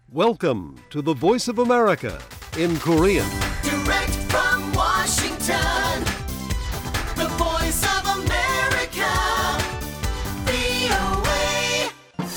Welcome to the Voice of America in Korean. Direct from Washington, the Voice of America, VOA.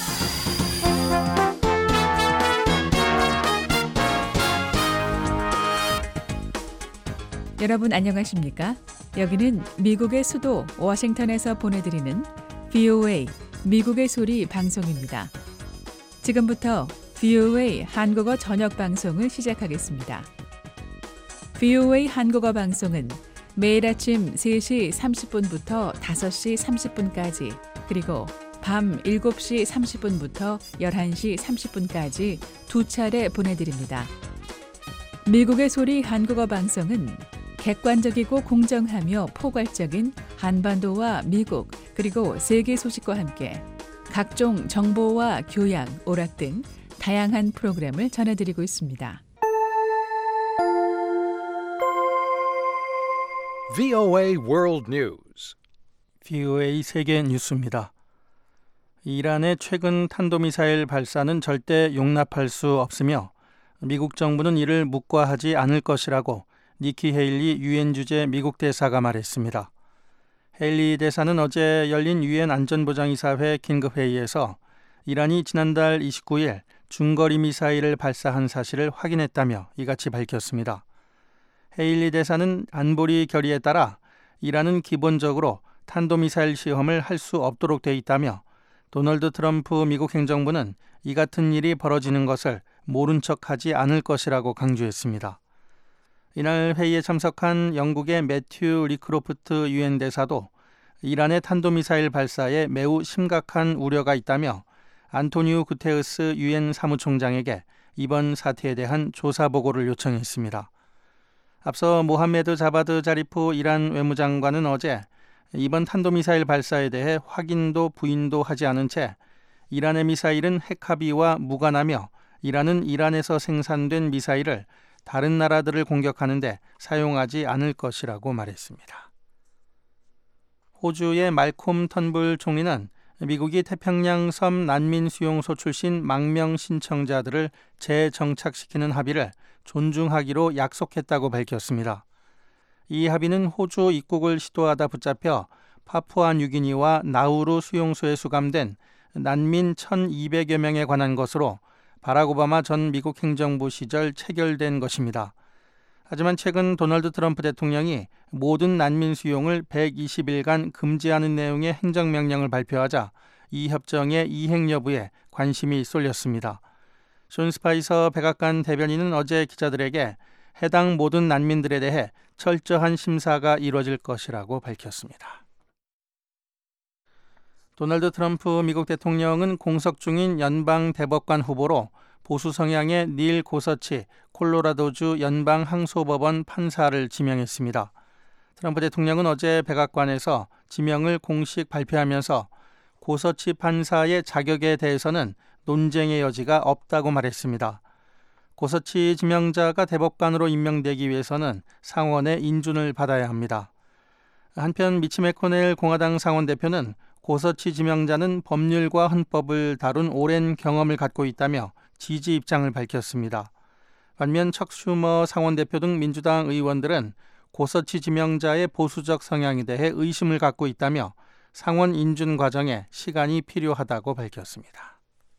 여러분 안녕하십니까? 여기는 미국의 수도 워싱턴에서 보내드리는 VOA 미국의 소리 방송입니다. 지금부터 VOA 한국어 저녁 방송을 시작하겠습니다. VOA 한국어 방송은 매일 아침 3시 30분부터 5시 30분까지 그리고 밤 7시 30분부터 11시 30분까지 두 차례 보내드립니다. 미국의 소리 한국어 방송은 객관적이고 공정하며 포괄적인 한반도와 미국 그리고 세계 소식과 함께 각종 정보와 교양, 오락 등 다양한 프로그램을 전해드리고 있습니다. VOA World News. VOA 세계 뉴스입니다. 이란의 최근 탄도미사일 발사는 절대 용납할 수 없으며 미국 정부는 이를 묵과하지 않을 것이라고 니키 헤일리 유엔 주재 미국 대사가 말했습니다. 헤일리 대사는 어제 열린 유엔 안전보장이사회 긴급회의에서 이란이 지난달 29일 중거리 미사일을 발사한 사실을 확인했다며 이같이 밝혔습니다. 헤일리 대사는 안보리 결의에 따라 이란은 기본적으로 탄도미사일 시험을 할 수 없도록 돼 있다며 도널드 트럼프 미국 행정부는 이 같은 일이 벌어지는 것을 모른 척하지 않을 것이라고 강조했습니다. 이날 회의에 참석한 영국의 매튜 리크로프트 유엔 대사도 이란의 탄도미사일 발사에 매우 심각한 우려가 있다며 안토니우 구테르스 유엔 사무총장에게 이번 사태에 대한 조사 보고를 요청했습니다. 앞서 모함메드 자바드 자리프 이란 외무장관은 어제 이번 탄도미사일 발사에 대해 확인도 부인도 하지 않은 채 이란의 미사일은 핵합의와 무관하며 이란은 이란에서 생산된 미사일을 다른 나라들을 공격하는데 사용하지 않을 것이라고 말했습니다. 호주의 말콤 턴불 총리는 미국이 태평양 섬 난민 수용소 출신 망명 신청자들을 재정착시키는 합의를 존중하기로 약속했다고 밝혔습니다. 이 합의는 호주 입국을 시도하다 붙잡혀 파푸아 뉴기니와 나우루 수용소에 수감된 난민 1,200여 명에 관한 것으로 바락 오바마 전 미국 행정부 시절 체결된 것입니다. 하지만 최근 도널드 트럼프 대통령이 모든 난민 수용을 120일간 금지하는 내용의 행정명령을 발표하자 이 협정의 이행 여부에 관심이 쏠렸습니다. 존 스파이서 백악관 대변인은 어제 기자들에게 해당 모든 난민들에 대해 철저한 심사가 이루어질 것이라고 밝혔습니다. 도널드 트럼프 미국 대통령은 공석 중인 연방 대법관 후보로 보수 성향의 닐 고서치 콜로라도주 연방 항소법원 판사를 지명했습니다. 트럼프 대통령은 어제 백악관에서 지명을 공식 발표하면서 고서치 판사의 자격에 대해서는 논쟁의 여지가 없다고 말했습니다. 고서치 지명자가 대법관으로 임명되기 위해서는 상원의 인준을 받아야 합니다. 한편 미치 매코넬 공화당 상원 대표는 고서치 지명자는 법률과 헌법을 다룬 오랜 경험을 갖고 있다며 지지 입장을 밝혔습니다. 반면 척 슈머 상원 대표 등 민주당 의원들은 고서치 지명자의 보수적 성향에 대해 의심을 갖고 있다며 상원 인준 과정에 시간이 필요하다고 밝혔습니다.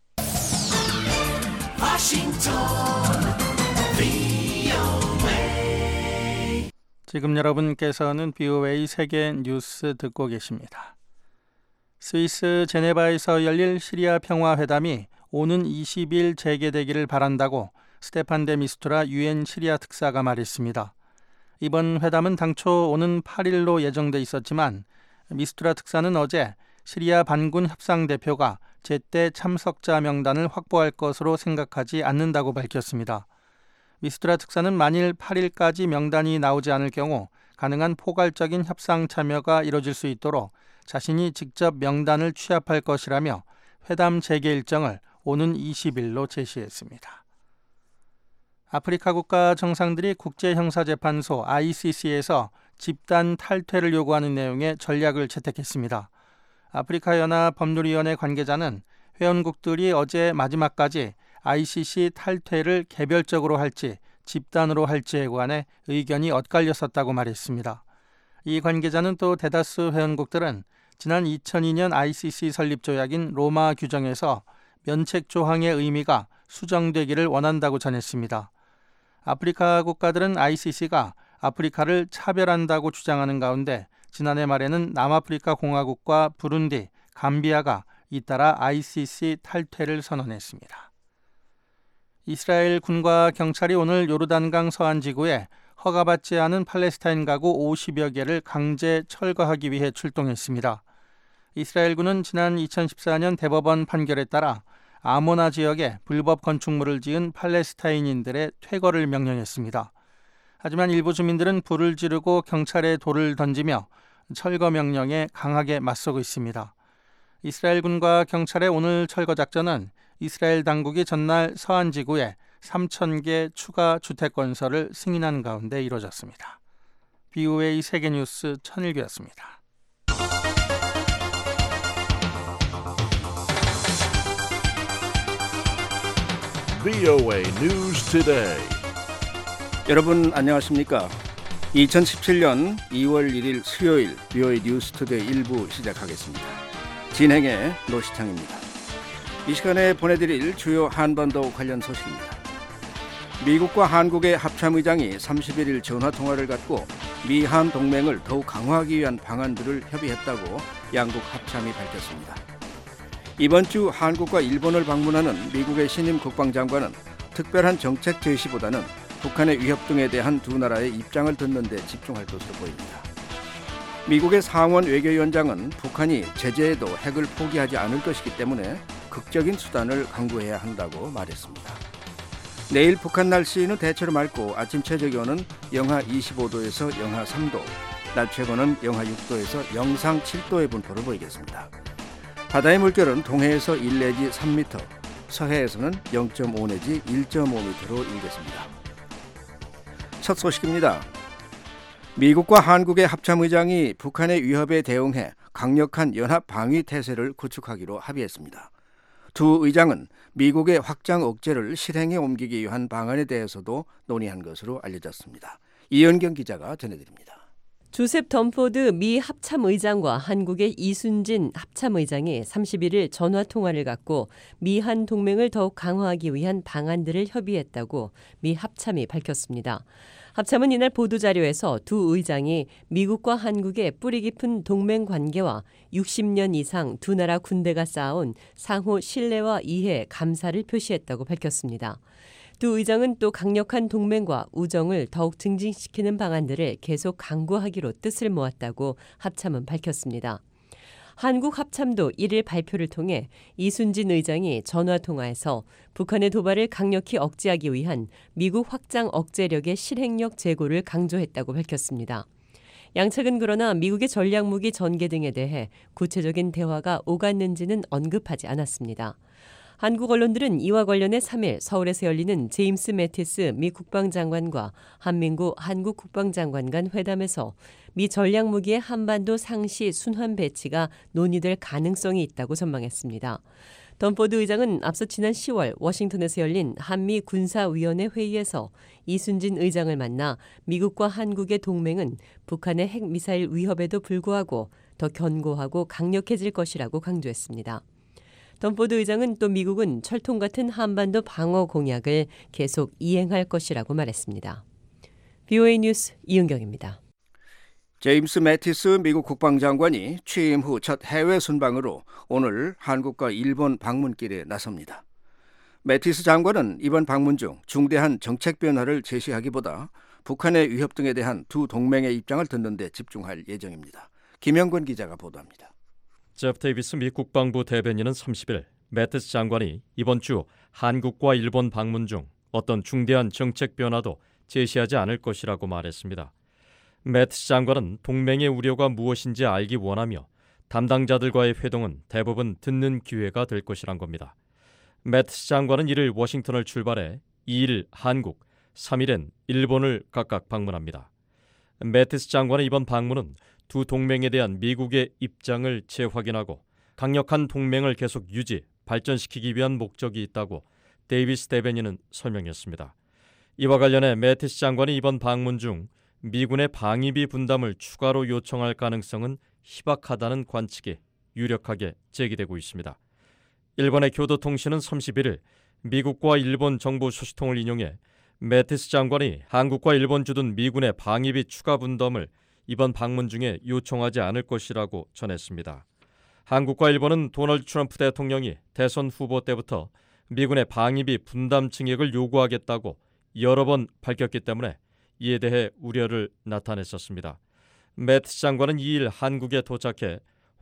지금 여러분께서는 VOA 세계 뉴스 듣고 계십니다. 스위스 제네바에서 열릴 시리아 평화회담이 오는 20일 재개되기를 바란다고 스테판 데 미스투라 유엔 시리아 특사가 말했습니다. 이번 회담은 당초 오는 8일로 예정돼 있었지만 미스투라 특사는 어제 시리아 반군 협상 대표가 제때 참석자 명단을 확보할 것으로 생각하지 않는다고 밝혔습니다. 미스투라 특사는 만일 8일까지 명단이 나오지 않을 경우 가능한 포괄적인 협상 참여가 이뤄질 수 있도록 자신이 직접 명단을 취합할 것이라며 회담 재개 일정을 오는 20일로 제시했습니다. 아프리카 국가 정상들이 국제형사재판소 ICC에서 집단 탈퇴를 요구하는 내용의 전략을 채택했습니다. 아프리카 연합 법률위원회 관계자는 회원국들이 어제 마지막까지 ICC 탈퇴를 개별적으로 할지 집단으로 할지에 관해 의견이 엇갈렸었다고 말했습니다. 이 관계자는 또 대다수 회원국들은 지난 2002년 ICC 설립 조약인 로마 규정에서 면책 조항의 의미가 수정되기를 원한다고 전했습니다. 아프리카 국가들은 ICC가 아프리카를 차별한다고 주장하는 가운데 지난해 말에는 남아프리카 공화국과 부룬디, 감비아가 잇따라 ICC 탈퇴를 선언했습니다. 이스라엘 군과 경찰이 오늘 요르단강 서안 지구에 허가받지 않은 팔레스타인 가구 50여 개를 강제 철거하기 위해 출동했습니다. 이스라엘군은 지난 2014년 대법원 판결에 따라 아모나 지역에 불법 건축물을 지은 팔레스타인인들의 퇴거를 명령했습니다. 하지만 일부 주민들은 불을 지르고 경찰에 돌을 던지며 철거 명령에 강하게 맞서고 있습니다. 이스라엘군과 경찰의 오늘 철거 작전은 이스라엘 당국이 전날 서안 지구에 3,000개 추가 주택 건설을 승인한 가운데 이루어졌습니다. BOA 세계뉴스 천일규였습니다. VOA News Today. 여러분 안녕하십니까? 2017년 2월 1일 수요일 VOA 뉴스 투데이 1부 시작하겠습니다. 진행의 노시창입니다. 이 시간에 보내드릴 주요 한반도 관련 소식입니다. 미국과 한국의 합참의장이 31일 전화통화를 갖고 미한 동맹을 더욱 강화하기 위한 방안들을 협의했다고 양국 합참이 밝혔습니다. 이번 주 한국과 일본을 방문하는 미국의 신임 국방장관은 특별한 정책 제시보다는 북한의 위협 등에 대한 두 나라의 입장을 듣는 데 집중할 것으로 보입니다. 미국의 상원 외교위원장은 북한이 제재에도 핵을 포기하지 않을 것이기 때문에 극적인 수단을 강구해야 한다고 말했습니다. 내일 북한 날씨는 대체로 맑고 아침 최저기온은 영하 25도에서 영하 3도, 낮 최고는 영하 6도에서 영상 7도의 분포를 보이겠습니다. 바다의 물결은 동해에서 1 내지 3m, 서해에서는 0.5 내지 1.5m로 일겠습니다. 첫 소식입니다. 미국과 한국의 합참의장이 북한의 위협에 대응해 강력한 연합 방위 태세를 구축하기로 합의했습니다. 두 의장은 미국의 확장 억제를 실행에 옮기기 위한 방안에 대해서도 논의한 것으로 알려졌습니다. 이현경 기자가 전해드립니다. 조셉 덤포드 미 합참의장과 한국의 이순진 합참의장이 31일 전화통화를 갖고 미한 동맹을 더욱 강화하기 위한 방안들을 협의했다고 미 합참이 밝혔습니다. 합참은 이날 보도자료에서 두 의장이 미국과 한국의 뿌리 깊은 동맹 관계와 60년 이상 두 나라 군대가 쌓아온 상호 신뢰와 이해, 감사를 표시했다고 밝혔습니다. 두 의장은 또 강력한 동맹과 우정을 더욱 증진시키는 방안들을 계속 강구하기로 뜻을 모았다고 합참은 밝혔습니다. 한국 합참도 1일 발표를 통해 이순진 의장이 전화통화에서 북한의 도발을 강력히 억제하기 위한 미국 확장 억제력의 실행력 제고를 강조했다고 밝혔습니다. 양측은 그러나 미국의 전략무기 전개 등에 대해 구체적인 대화가 오갔는지는 언급하지 않았습니다. 한국 언론들은 이와 관련해 3일 서울에서 열리는 제임스 매티스 미 국방장관과 한민구 한국 국방장관 간 회담에서 미 전략무기의 한반도 상시 순환 배치가 논의될 가능성이 있다고 전망했습니다. 덤포드 의장은 앞서 지난 10월 워싱턴에서 열린 한미 군사위원회 회의에서 이순진 의장을 만나 미국과 한국의 동맹은 북한의 핵미사일 위협에도 불구하고 더 견고하고 강력해질 것이라고 강조했습니다. 덤포드 의장은 또 미국은 철통 같은 한반도 방어 공약을 계속 이행할 것이라고 말했습니다. BOA 뉴스 이은경입니다. 제임스 매티스 미국 국방장관이 취임 후 첫 해외 순방으로 오늘 한국과 일본 방문길에 나섭니다. 매티스 장관은 이번 방문 중 중대한 정책 변화를 제시하기보다 북한의 위협 등에 대한 두 동맹의 입장을 듣는 데 집중할 예정입니다. 김영권 기자가 보도합니다. 제프 데이비스 미 국방부 대변인은 30일 매티스 장관이 이번 주 한국과 일본 방문 중 어떤 중대한 정책 변화도 제시하지 않을 것이라고 말했습니다. 매티스 장관은 동맹의 우려가 무엇인지 알기 원하며 담당자들과의 회동은 대부분 듣는 기회가 될 것이란 겁니다. 매티스 장관은 1일 워싱턴을 출발해 2일 한국, 3일엔 일본을 각각 방문합니다. 매티스 장관의 이번 방문은 두 동맹에 대한 미국의 입장을 재확인하고 강력한 동맹을 계속 유지, 발전시키기 위한 목적이 있다고 데이비스 대변인은 설명했습니다. 이와 관련해 매티스 장관이 이번 방문 중 미군의 방위비 분담을 추가로 요청할 가능성은 희박하다는 관측이 유력하게 제기되고 있습니다. 일본의 교도통신은 31일 미국과 일본 정부 소식통을 인용해 매티스 장관이 한국과 일본 주둔 미군의 방위비 추가 분담을 이번 방문 중에 요청하지 않을 것이라고 전했습니다. 한국과 일본은 도널드 트럼프 대통령이 대선 후보 때부터 미군의 방위비 분담 증액을 요구하겠다고 여러 번 밝혔기 때문에 이에 대해 우려를 나타냈었습니다. 매티스 장관은 2일 한국에 도착해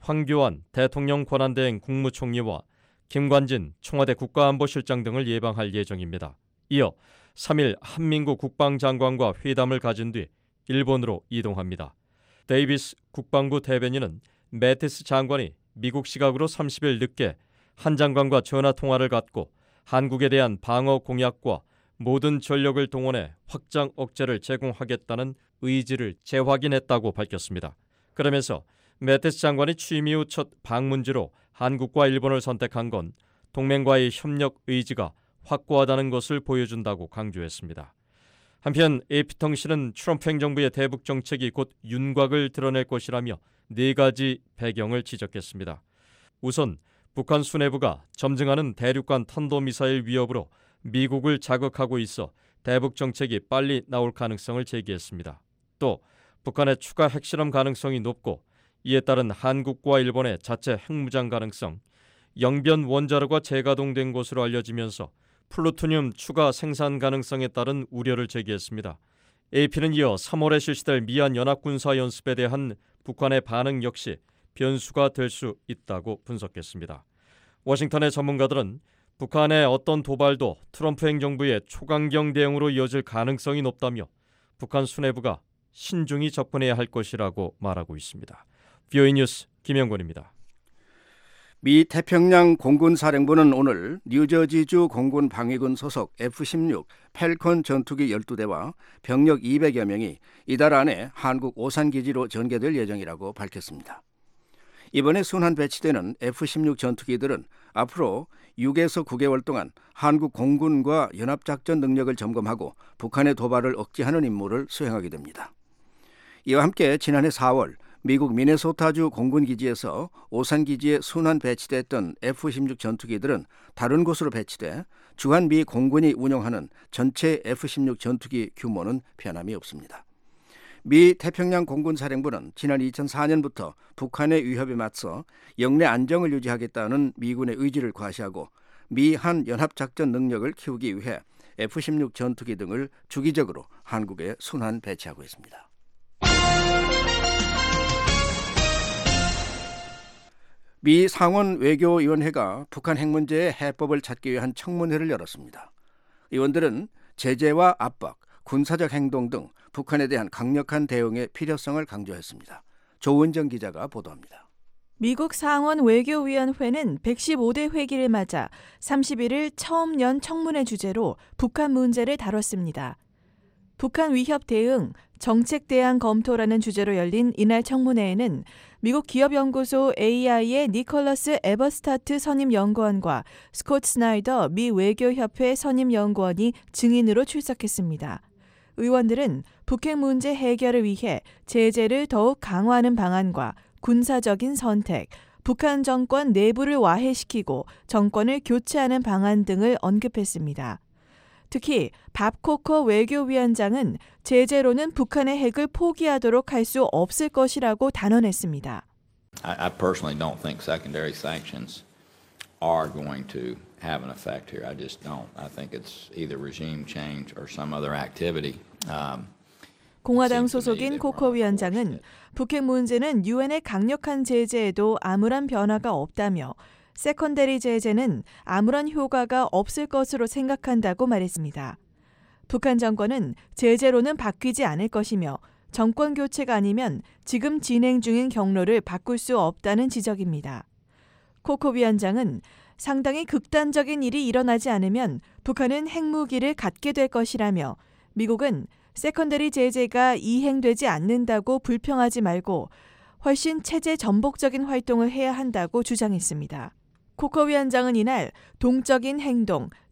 황교안 대통령 권한대행 국무총리와 김관진 청와대 국가안보실장 등을 예방할 예정입니다. 이어 3일 한민구 국방장관과 회담을 가진 뒤 일본으로 이동합니다. 데이비스 국방부 대변인은 매티스 장관이 미국 시각으로 30일 늦게 한 장관과 전화통화를 갖고 한국에 대한 방어 공약과 모든 전력을 동원해 확장 억제를 제공하겠다는 의지를 재확인했다고 밝혔습니다. 그러면서 매티스 장관이 취임 이후 첫 방문지로 한국과 일본을 선택한 건 동맹과의 협력 의지가 확고하다는 것을 보여준다고 강조했습니다. 한편 AP통신은 트럼프 행정부의 대북 정책이 곧 윤곽을 드러낼 것이라며 4가지 배경을 지적했습니다. 우선 북한 수뇌부가 점증하는 대륙간 탄도미사일 위협으로 미국을 자극하고 있어 대북 정책이 빨리 나올 가능성을 제기했습니다. 또 북한의 추가 핵실험 가능성이 높고 이에 따른 한국과 일본의 자체 핵무장 가능성, 영변 원자로가 재가동된 것으로 알려지면서 플루토늄 추가 생산 가능성에 따른 우려를 제기했습니다. AP는 이어 3월에 실시될 미한 연합군사연습에 대한 북한의 반응 역시 변수가 될 수 있다고 분석했습니다. 워싱턴의 전문가들은 북한의 어떤 도발도 트럼프 행정부의 초강경 대응으로 이어질 가능성이 높다며 북한 수뇌부가 신중히 접근해야 할 것이라고 말하고 있습니다. VOA 뉴스 김영권입니다. 미 태평양 공군사령부는 오늘 뉴저지주 공군 방위군 소속 F-16 팰컨 전투기 12대와 병력 200여 명이 이달 안에 한국 오산기지로 전개될 예정이라고 밝혔습니다. 이번에 순환 배치되는 F-16 전투기들은 앞으로 6에서 9개월 동안 한국 공군과 연합작전 능력을 점검하고 북한의 도발을 억제하는 임무를 수행하게 됩니다. 이와 함께 지난해 4월 미국 미네소타주 공군기지에서 오산기지에 순환 배치됐던 F-16 전투기들은 다른 곳으로 배치돼 주한 미 공군이 운영하는 전체 F-16 전투기 규모는 변함이 없습니다. 미 태평양 공군사령부는 지난 2004년부터 북한의 위협에 맞서 영내 안정을 유지하겠다는 미군의 의지를 과시하고 미한 연합작전 능력을 키우기 위해 F-16 전투기 등을 주기적으로 한국에 순환 배치하고 있습니다. 미 상원 외교위원회가 북한 핵 문제의 해법을 찾기 위한 청문회를 열었습니다. 의원들은 제재와 압박, 군사적 행동 등 북한에 대한 강력한 대응의 필요성을 강조했습니다. 조은정 기자가 보도합니다. 미국 상원 외교위원회는 115대 회기를 맞아 31일 처음 연 청문회 주제로 북한 문제를 다뤘습니다. 북한 위협 대응, 정책 대안 검토라는 주제로 열린 이날 청문회에는 미국 기업연구소 AI의 니콜러스 에버스타트 선임연구원과 스콧 스나이더 미 외교협회 선임연구원이 증인으로 출석했습니다. 의원들은 북핵 문제 해결을 위해 제재를 더욱 강화하는 방안과 군사적인 선택, 북한 정권 내부를 와해시키고 정권을 교체하는 방안 등을 언급했습니다. 특히 밥 코커 외교위원장은 제재로는 북한의 핵을 포기하도록 할 수 없을 것이라고 단언했습니다. I personally don't think secondary sanctions are going to have an effect here. I just don't. I think it's either regime change or some other activity. 공화당 소속인 코커 위원장은 북핵 문제는 유엔의 강력한 제재에도 아무런 변화가 없다며 세컨더리 제재는 아무런 효과가 없을 것으로 생각한다고 말했습니다. 북한 정권은 제재로는 바뀌지 않을 것이며 정권 교체가 아니면 지금 진행 중인 경로를 바꿀 수 없다는 지적입니다. 코커 위원장은 상당히 극단적인 일이 일어나지 않으면 북한은 핵무기를 갖게 될 것이라며 미국은 세컨더리 제재가 이행되지 않는다고 불평하지 말고 훨씬 체제 전복적인 활동을 해야 한다고 주장했습니다. 코커 위원장은 이날 동적인 행동,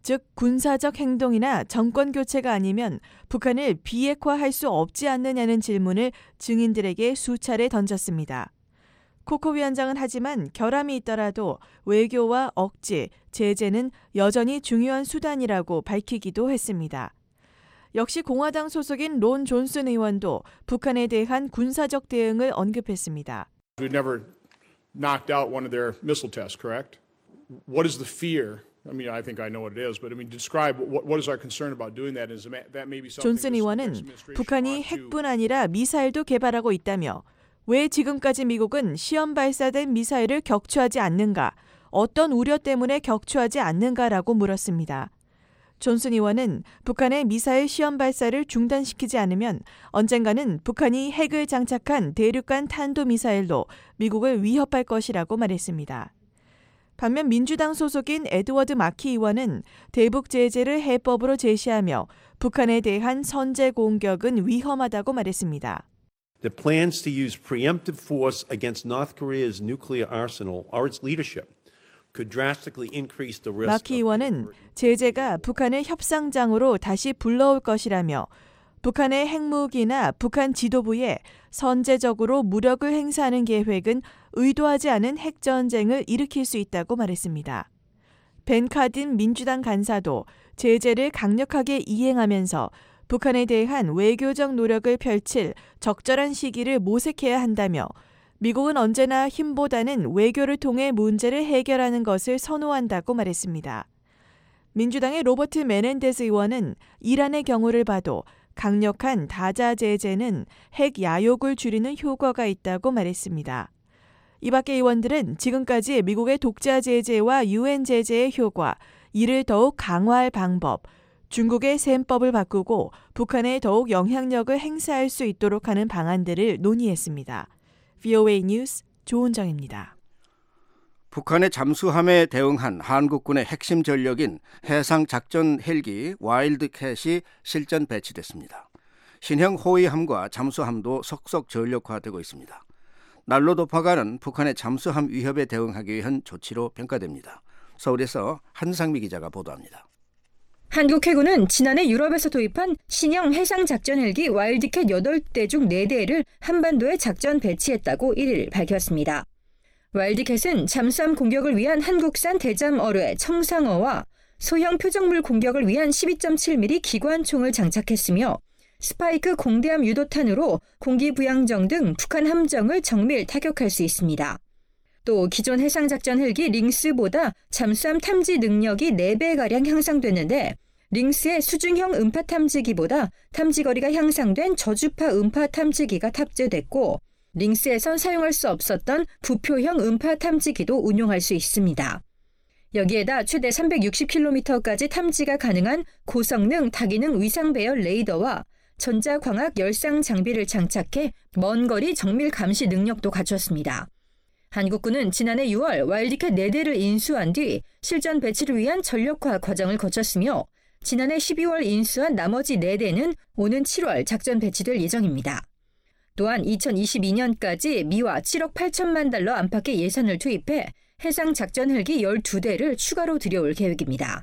즉 군사적 행동이나 정권 교체가 아니면 북한을 비핵화할 수 없지 않느냐는 질문을 증인들에게 수차례 던졌습니다. 코코 위원장은 하지만 결함이 있더라도 외교와 억제, 제재는 여전히 중요한 수단이라고 밝히기도 했습니다. 역시 공화당 소속인 론 존슨 의원도 북한에 대한 군사적 대응을 언급했습니다. We've never knocked out one of their missile tests, correct? What is the fear? I mean, I think I know what it is, but I mean, describe what is our concern about doing that? Is that maybe something? 존슨 의원은 북한이 핵뿐 아니라 미사일도 개발하고 있다며 왜 지금까지 미국은 시험 발사된 미사일을 격추하지 않는가? 어떤 우려 때문에 격추하지 않는가라고 물었습니다. 존슨 의원은 북한의 미사일 시험 발사를 중단시키지 않으면 언젠가는 북한이 핵을 장착한 대륙간 탄도미사일로 미국을 위협할 것이라고 말했습니다. 반면 민주당 소속인 에드워드 마키 의원은 대북 제재를 해법으로 제시하며 북한에 대한 선제 공격은 위험하다고 말했습니다. The plans to use preemptive force against North Korea's nuclear arsenal or its leadership could drastically increase the risk. 마키 의원은 제재가 북한을 협상장으로 다시 불러올 것이라며 북한의 핵무기나 북한 지도부에 선제적으로 무력을 행사하는 계획은 의도하지 않은 핵전쟁을 일으킬 수 있다고 말했습니다. 벤 카딘 민주당 간사도 제재를 강력하게 이행하면서 북한에 대한 외교적 노력을 펼칠 적절한 시기를 모색해야 한다며 미국은 언제나 힘보다는 외교를 통해 문제를 해결하는 것을 선호한다고 말했습니다. 민주당의 로버트 메넨데스 의원은 이란의 경우를 봐도 강력한 다자 제재는 핵 야욕을 줄이는 효과가 있다고 말했습니다. 이 밖의 의원들은 지금까지 미국의 독자 제재와 유엔 제재의 효과, 이를 더욱 강화할 방법, 중국의 셈법을 바꾸고 북한에 더욱 영향력을 행사할 수 있도록 하는 방안들을 논의했습니다. VOA 뉴스 조은정입니다. 북한의 잠수함에 대응한 한국군의 핵심 전력인 해상작전 헬기 와일드캣이 실전 배치됐습니다. 신형 호위함과 잠수함도 속속 전력화되고 있습니다. 날로 높아가는 북한의 잠수함 위협에 대응하기 위한 조치로 평가됩니다. 서울에서 한상미 기자가 보도합니다. 한국 해군은 지난해 유럽에서 도입한 신형 해상작전 헬기 와일드캣 8대 중 4대를 한반도에 작전 배치했다고 1일 밝혔습니다. 와일드캣은 잠수함 공격을 위한 한국산 대잠 어뢰 청상어와 소형 표적물 공격을 위한 12.7mm 기관총을 장착했으며 스파이크 공대함 유도탄으로 공기부양정 등 북한 함정을 정밀 타격할 수 있습니다. 또 기존 해상작전 헬기 링스보다 잠수함 탐지 능력이 4배가량 향상됐는데 링스의 수중형 음파 탐지기보다 탐지거리가 향상된 저주파 음파 탐지기가 탑재됐고 링스에선 사용할 수 없었던 부표형 음파 탐지기도 운용할 수 있습니다. 여기에다 최대 360km까지 탐지가 가능한 고성능 다기능 위상배열 레이더와 전자광학 열상 장비를 장착해 먼 거리 정밀 감시 능력도 갖췄습니다. 한국군은 지난해 6월 와일드캣 4대를 인수한 뒤 실전 배치를 위한 전력화 과정을 거쳤으며 지난해 12월 인수한 나머지 4대는 오는 7월 작전 배치될 예정입니다. 또한 2022년까지 미화 7억 8천만 달러 안팎의 예산을 투입해 해상 작전 헬기 12대를 추가로 들여올 계획입니다.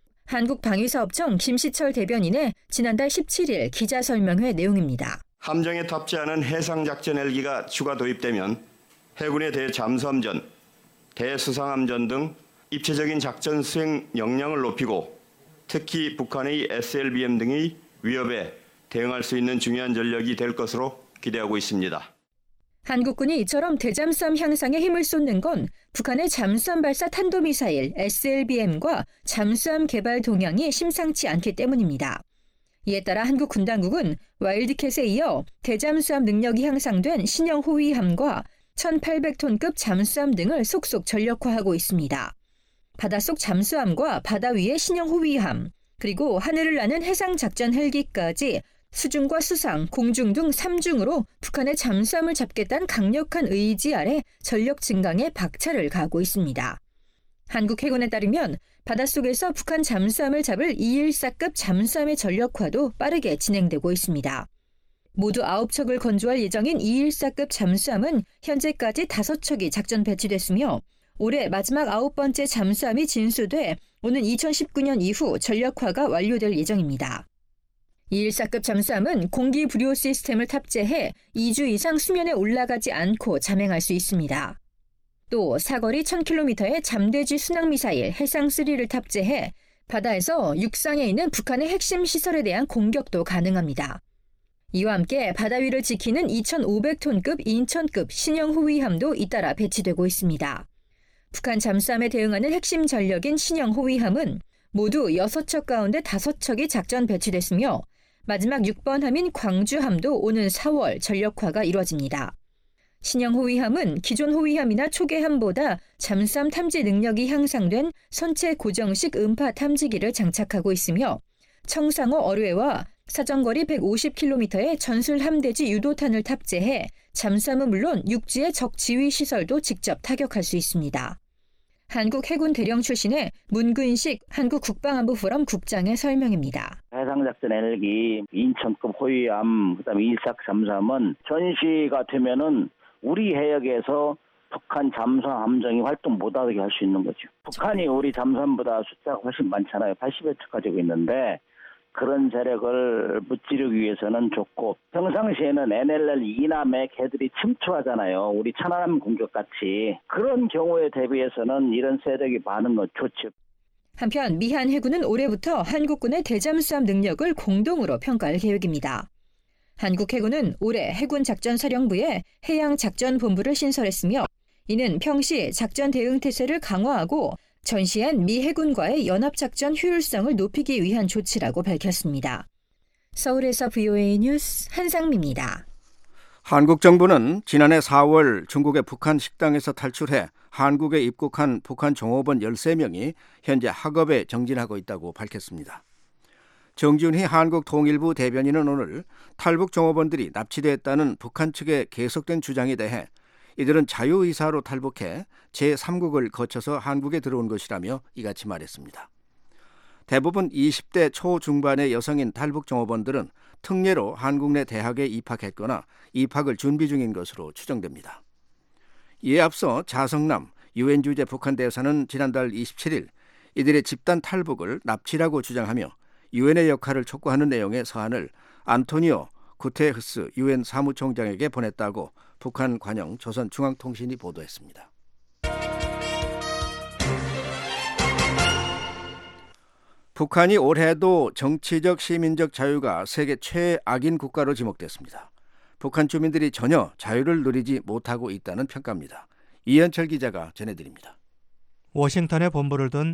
한국방위사업청 김시철 대변인의 지난달 17일 기자설명회 내용입니다. 함정에 탑재하는 해상 작전 헬기가 추가 도입되면 해군의 대잠수함전, 대수상함전 등 입체적인 작전 수행 역량을 높이고 특히 북한의 SLBM 등의 위협에 대응할 수 있는 중요한 전력이 될 것으로 기대하고 있습니다. 한국군이 이처럼 대잠수함 향상에 힘을 쏟는 건 북한의 잠수함 발사 탄도미사일 SLBM과 잠수함 개발 동향이 심상치 않기 때문입니다. 이에 따라 한국 군 당국은 와일드캣에 이어 대잠수함 능력이 향상된 신형 호위함과 1,800톤급 잠수함 등을 속속 전력화하고 있습니다. 바닷속 잠수함과 바다 위의 신형 호위함, 그리고 하늘을 나는 해상작전 헬기까지 수중과 수상, 공중 등 3중으로 북한의 잠수함을 잡겠다는 강력한 의지 아래 전력 증강에 박차를 가하고 있습니다. 한국 해군에 따르면 바닷속에서 북한 잠수함을 잡을 214급 잠수함의 전력화도 빠르게 진행되고 있습니다. 모두 9척을 건조할 예정인 214급 잠수함은 현재까지 5척이 작전 배치됐으며 올해 마지막 9번째 잠수함이 진수돼 오는 2019년 이후 전력화가 완료될 예정입니다. 214급 잠수함은 공기 불요 시스템을 탑재해 2주 이상 수면에 올라가지 않고 잠행할 수 있습니다. 또 사거리 1000km의 잠대지 순항미사일 해상3를 탑재해 바다에서 육상에 있는 북한의 핵심 시설에 대한 공격도 가능합니다. 이와 함께 바다 위를 지키는 2500톤급 인천급 신형 호위함도 잇따라 배치되고 있습니다. 북한 잠수함에 대응하는 핵심 전력인 신형 호위함은 모두 6척 가운데 5척이 작전 배치됐으며 마지막 6번 함인 광주함도 오는 4월 전력화가 이뤄집니다. 신형 호위함은 기존 호위함이나 초계함보다 잠수함 탐지 능력이 향상된 선체 고정식 음파 탐지기를 장착하고 있으며 청상호 어뢰와 사정거리 150km의 전술 함대지 유도탄을 탑재해 잠수함은 물론 육지의 적 지휘 시설도 직접 타격할 수 있습니다. 한국 해군 대령 출신의 문근식 한국국방안보 포럼 국장의 설명입니다. 해상작전 헬기, 인천급 호위함, 그다음에 214 잠수함은 전시가 되면은 우리 해역에서 북한 잠수함 함정이 활동 못하게 할 수 있는 거죠. 북한이 우리 잠수함보다 숫자가 훨씬 많잖아요. 80여 척 가지고 있는데 그런 세력을 무찌르기 위해서는 좋고 평상시에는 NLL 이남에 걔들이 침투하잖아요. 우리 천안함 공격같이. 그런 경우에 대비해서는 이런 세력이 많은 건 좋죠. 한편 미한 해군은 올해부터 한국군의 대잠수함 능력을 공동으로 평가할 계획입니다. 한국 해군은 올해 해군작전사령부에 해양작전본부를 신설했으며 이는 평시 작전 대응 태세를 강화하고 전시한 미 해군과의 연합작전 효율성을 높이기 위한 조치라고 밝혔습니다. 서울에서 VOA 뉴스 한상미입니다. 한국 정부는 지난해 4월 중국의 북한 식당에서 탈출해 한국에 입국한 북한 종업원 13명이 현재 학업에 정진하고 있다고 밝혔습니다. 정준희 한국통일부 대변인은 오늘 탈북 종업원들이 납치됐다는 북한 측의 계속된 주장에 대해 이들은 자유의사로 탈북해 제3국을 거쳐서 한국에 들어온 것이라며 이같이 말했습니다. 대부분 20대 초중반의 여성인 탈북 종업원들은 특례로 한국 내 대학에 입학했거나 입학을 준비 중인 것으로 추정됩니다. 이에 앞서 자성남 유엔 주재 북한 대사는 지난달 27일 이들의 집단 탈북을 납치라고 주장하며 유엔의 역할을 촉구하는 내용의 서한을 안토니오 구테흐스 유엔 사무총장에게 보냈다고 북한 관영 조선중앙통신이 보도했습니다. 북한이 올해도 정치적 시민적 자유가 세계 최악인 국가로 지목됐습니다. 북한 주민들이 전혀 자유를 누리지 못하고 있다는 평가입니다. 이현철 기자가 전해드립니다. 워싱턴에 본부를 둔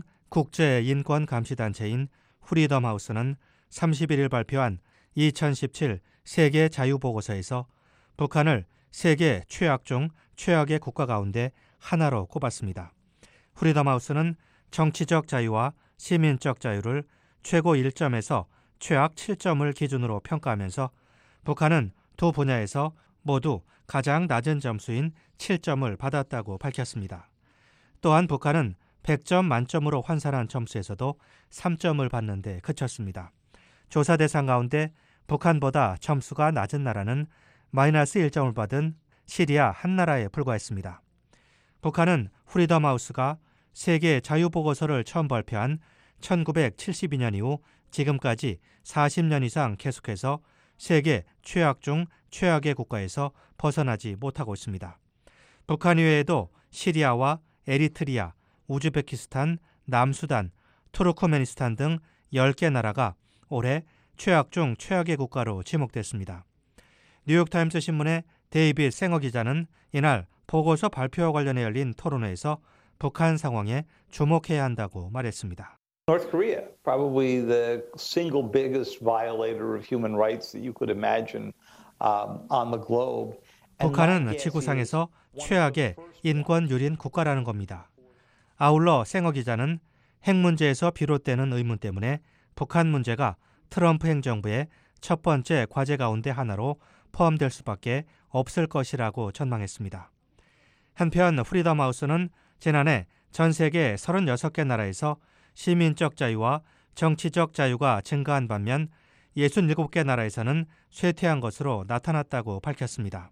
국제인권감시단체인 프리덤 하우스는 31일 발표한 2017 세계 자유보고서에서 북한을 세계 최악 중 최악의 국가 가운데 하나로 꼽았습니다. 프리덤 하우스는 정치적 자유와 시민적 자유를 최고 1점에서 최악 7점을 기준으로 평가하면서 북한은 두 분야에서 모두 가장 낮은 점수인 7점을 받았다고 밝혔습니다. 또한 북한은 100점 만점으로 환산한 점수에서도 3점을 받는 데 그쳤습니다. 조사 대상 가운데 북한보다 점수가 낮은 나라는 마이너스 1점을 받은 시리아 한 나라에 불과했습니다. 북한은 프리덤 하우스가 세계 자유보고서를 처음 발표한 1972년 이후 지금까지 40년 이상 계속해서 세계 최악 중 최악의 국가에서 벗어나지 못하고 있습니다. 북한 이외에도 시리아와 에리트리아, 우즈베키스탄, 남수단, 투르크메니스탄 등 10개 나라가 올해 최악 중 최악의 국가로 지목됐습니다. 뉴욕타임스 신문의 데이빗 생어 기자는 이날 보고서 발표와 관련해 열린 토론회에서 북한 상황에 주목해야 한다고 말했습니다. North Korea, probably the single biggest violator of human rights that you could imagine on the globe. 북한은 지구상에서 최악의 인권 유린 국가라는 겁니다. 아울러 생어 기자는 핵 문제에서 비롯되는 의문 때문에 북한 문제가 트럼프 행정부의 첫 번째 과제 가운데 하나로 포함될 수밖에 없을 것이라고 전망했습니다. 한편 프리덤 하우스는 지난해 전 세계 36개 나라에서 시민적 자유와 정치적 자유가 증가한 반면 67개 나라에서는 쇠퇴한 것으로 나타났다고 밝혔습니다.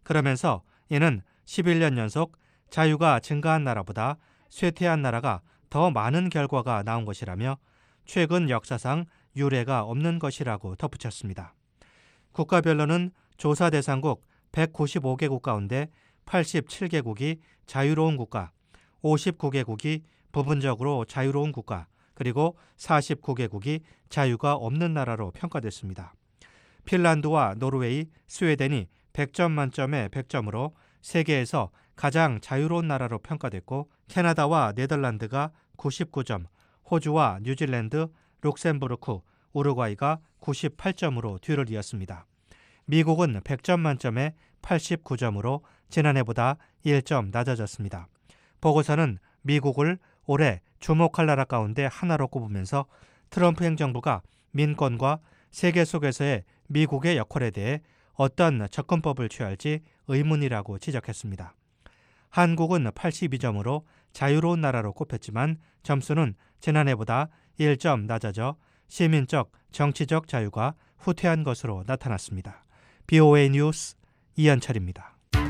그러면서 이는 11년 연속 자유가 증가한 나라보다 쇠퇴한 나라가 더 많은 결과가 나온 것이라며 최근 역사상 유례가 없는 것이라고 덧붙였습니다. 국가별로는 조사 대상국 195개국 가운데 87개국이 자유로운 국가, 59개국이 부분적으로 자유로운 국가, 그리고 49개국이 자유가 없는 나라로 평가됐습니다. 핀란드와 노르웨이, 스웨덴이 100점 만점에 100점으로 세계에서 가장 자유로운 나라로 평가됐고 캐나다와 네덜란드가 99점, 호주와 뉴질랜드, 룩셈부르크, 우루과이가 98점으로 뒤를 이었습니다. 미국은 100점 만점에 89점으로 지난해보다 1점 낮아졌습니다. 보고서는 미국을 올해 주목할 나라 가운데 하나로 꼽으면서 트럼프 행정부가 민권과 세계 속에서의 미국의 역할에 대해 어떤 접근법을 취할지 의문이라고 지적했습니다. 한국은 82점으로 자유로운 나라로 꼽혔지만 점수는 지난해보다 1점 낮아져 시민적, 정치적 자유가 후퇴한 것으로 나타났습니다. BOA 뉴스 이현철입니다.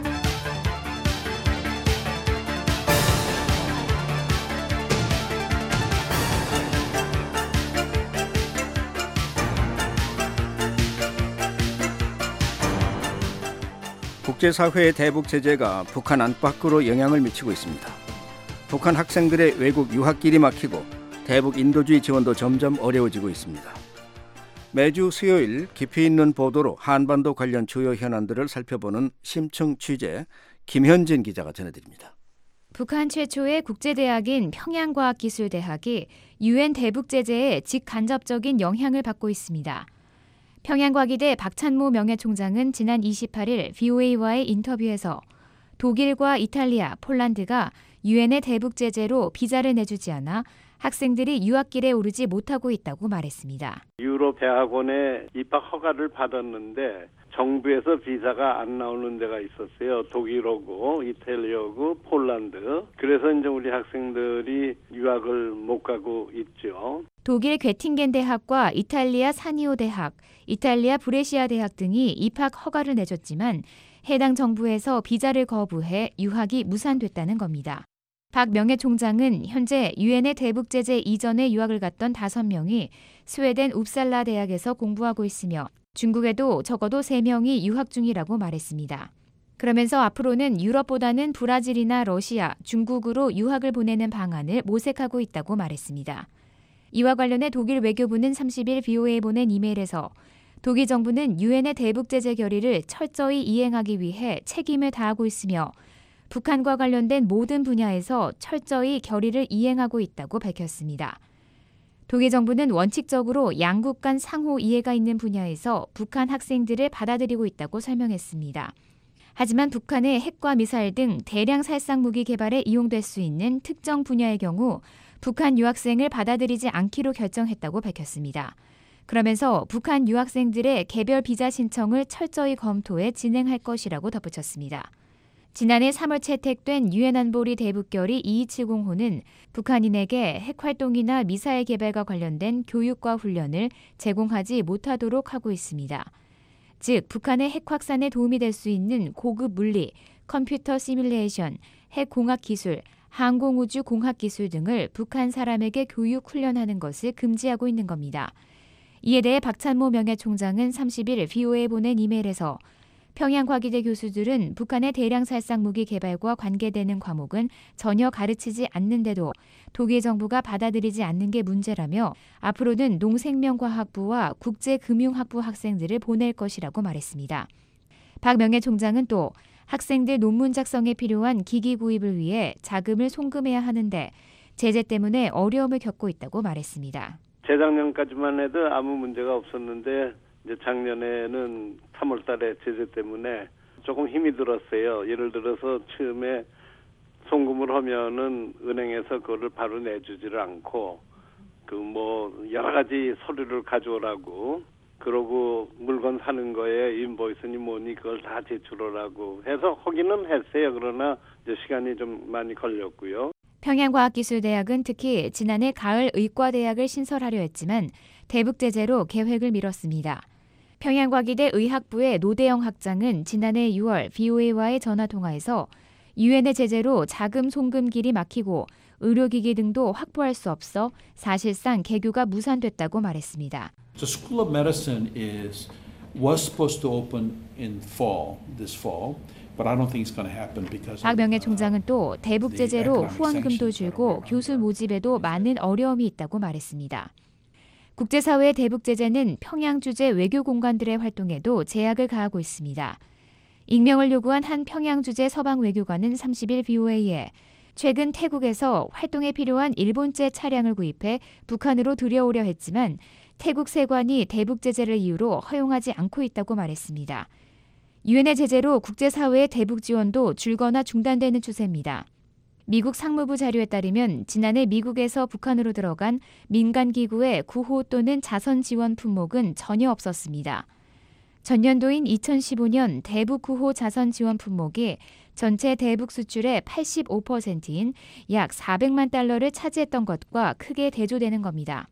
국제사회의 대북 제재가 북한 안팎으로 영향을 미치고 있습니다. 북한 학생들의 외국 유학길이 막히고 대북 인도주의 지원도 점점 어려워지고 있습니다. 매주 수요일 깊이 있는 보도로 한반도 관련 주요 현안들을 살펴보는 심층 취재, 김현진 기자가 전해드립니다. 북한 최초의 국제대학인 평양과학기술대학이 UN 대북 제재에 직간접적인 영향을 받고 있습니다. 평양과기대 박찬모 명예총장은 지난 28일 VOA와의 인터뷰에서 독일과 이탈리아, 폴란드가 UN의 대북 제재로 비자를 내주지 않아 학생들이 유학길에 오르지 못하고 있다고 말했습니다. 유럽 대학원에 입학 허가를 받았는데 정부에서 비자가 안 나오는 데가 있었어요. 독일어고, 이탈리아고, 폴란드. 그래서 이제 우리 학생들이 유학을 못 가고 있죠. 독일 괴팅겐 대학과 이탈리아 사니오 대학, 이탈리아 브레시아 대학 등이 입학 허가를 내줬지만 해당 정부에서 비자를 거부해 유학이 무산됐다는 겁니다. 박 명예총장은 현재 유엔의 대북 제재 이전에 유학을 갔던 5명이 스웨덴 웁살라 대학에서 공부하고 있으며 중국에도 적어도 3명이 유학 중이라고 말했습니다. 그러면서 앞으로는 유럽보다는 브라질이나 러시아, 중국으로 유학을 보내는 방안을 모색하고 있다고 말했습니다. 이와 관련해 독일 외교부는 30일 VOA에 보낸 이메일에서 독일 정부는 유엔의 대북 제재 결의를 철저히 이행하기 위해 책임을 다하고 있으며 북한과 관련된 모든 분야에서 철저히 결의를 이행하고 있다고 밝혔습니다. 독일 정부는 원칙적으로 양국 간 상호 이해가 있는 분야에서 북한 학생들을 받아들이고 있다고 설명했습니다. 하지만 북한의 핵과 미사일 등 대량 살상 무기 개발에 이용될 수 있는 특정 분야의 경우 북한 유학생을 받아들이지 않기로 결정했다고 밝혔습니다. 그러면서 북한 유학생들의 개별 비자 신청을 철저히 검토해 진행할 것이라고 덧붙였습니다. 지난해 3월 채택된 유엔 안보리 대북결의 2270호는 북한인에게 핵활동이나 미사일 개발과 관련된 교육과 훈련을 제공하지 못하도록 하고 있습니다. 즉, 북한의 핵 확산에 도움이 될 수 있는 고급 물리, 컴퓨터 시뮬레이션, 핵공학 기술, 항공우주 공학 기술 등을 북한 사람에게 교육 훈련하는 것을 금지하고 있는 겁니다. 이에 대해 박찬모 명예총장은 30일 VOA에 보낸 이메일에서 평양과기대 교수들은 북한의 대량 살상 무기 개발과 관계되는 과목은 전혀 가르치지 않는데도 독일 정부가 받아들이지 않는 게 문제라며 앞으로는 농생명과학부와 국제금융학부 학생들을 보낼 것이라고 말했습니다. 박 명예총장은 또 학생들 논문 작성에 필요한 기기 구입을 위해 자금을 송금해야 하는데 제재 때문에 어려움을 겪고 있다고 말했습니다. 재작년까지만 해도 아무 문제가 없었는데 이제 작년에는 3월 달에 제재 때문에 조금 힘이 들었어요. 예를 들어서 처음에 송금을 하면은 은행에서 그거를 바로 내주지를 않고 여러 가지 서류를 가져오라고 그러고 물건 사는 거에 인보이스니 뭐니 그걸 다 제출하라고 해서 하기는 했어요. 그러나 이제 시간이 좀 많이 걸렸고요. 평양과학기술대학은 특히 지난해 가을 의과대학을 신설하려 했지만 대북 제재로 계획을 미뤘습니다. 평양과기대 의학부의 노대영 학장은 지난해 6월 VOA와의 전화통화에서 유엔의 제재로 자금 송금 길이 막히고 의료기기 등도 확보할 수 없어 사실상 개교가 무산됐다고 말했습니다. The School of Medicine was supposed to open in this fall. But I don't think it's going to happen because 박명애 총장은 또 대북 제재로 후원금도 줄고 교수 모집에도 많은 어려움이 있다고 말했습니다. 국제사회의 대북 제재는 평양 주재 외교 공관들의 활동에도 제약을 가하고 있습니다. 익명을 요구한 한 평양 주재 서방 외교관은 30일 VOA에 최근 태국에서 활동에 필요한 일본제 차량을 구입해 북한으로 들여오려 했지만 태국 세관이 대북 제재를 이유로 허용하지 않고 있다고 말했습니다. 유엔의 제재로 국제사회의 대북 지원도 줄거나 중단되는 추세입니다. 미국 상무부 자료에 따르면 지난해 미국에서 북한으로 들어간 민간기구의 구호 또는 자선 지원 품목은 전혀 없었습니다. 전년도인 2015년 대북 구호 자선 지원 품목이 전체 대북 수출의 85%인 약 400만 달러를 차지했던 것과 크게 대조되는 겁니다.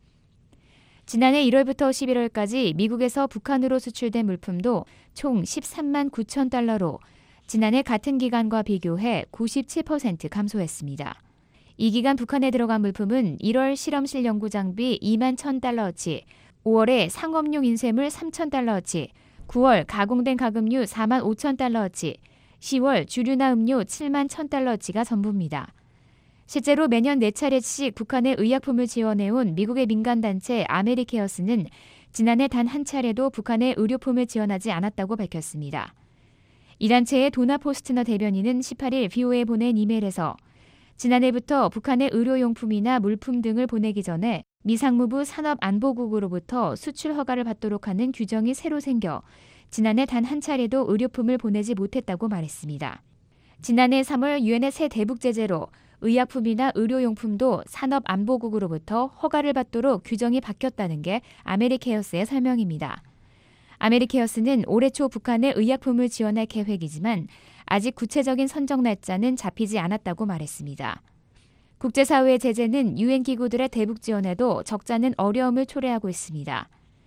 지난해 1월부터 11월까지 미국에서 북한으로 수출된 물품도 총 13만 9천 달러로 지난해 같은 기간과 비교해 97% 감소했습니다. 이 기간 북한에 들어간 물품은 1월 실험실 연구 장비 2만 1,000달러어치, 5월에 상업용 인쇄물 3,000달러어치, 9월 가공된 가금류 4만 5천 달러어치, 10월 주류나 음료 7만 1,000달러어치가 전부입니다. 실제로 매년 4차례씩 북한에 의약품을 지원해온 미국의 민간단체 아메리케어스는 지난해 단 한 차례도 북한에 의료품을 지원하지 않았다고 밝혔습니다. 이 단체의 도나 포스트너 대변인은 18일 VOA에 보낸 이메일에서 지난해부터 북한에 의료용품이나 물품 등을 보내기 전에 미 상무부 산업안보국으로부터 수출 허가를 받도록 하는 규정이 새로 생겨 지난해 단 한 차례도 의료품을 보내지 못했다고 말했습니다. 지난해 3월 유엔의 새 대북 제재로 의약품이나 의료용품도 산업안보국으로부터 허가를 받도록 규정이 바뀌었다는 게 아메리케어스의 설명입니다. 아메리케어스는 올해 초 북한에 의약품을 지원할 계획이지만 아직 구체적인 선정 날짜는 잡히지 않았다고 말했습니다. 국제사회의 제재는 유엔 기구들의 대북 지원에도 적잖은 어려움을 초래하고 있습니다.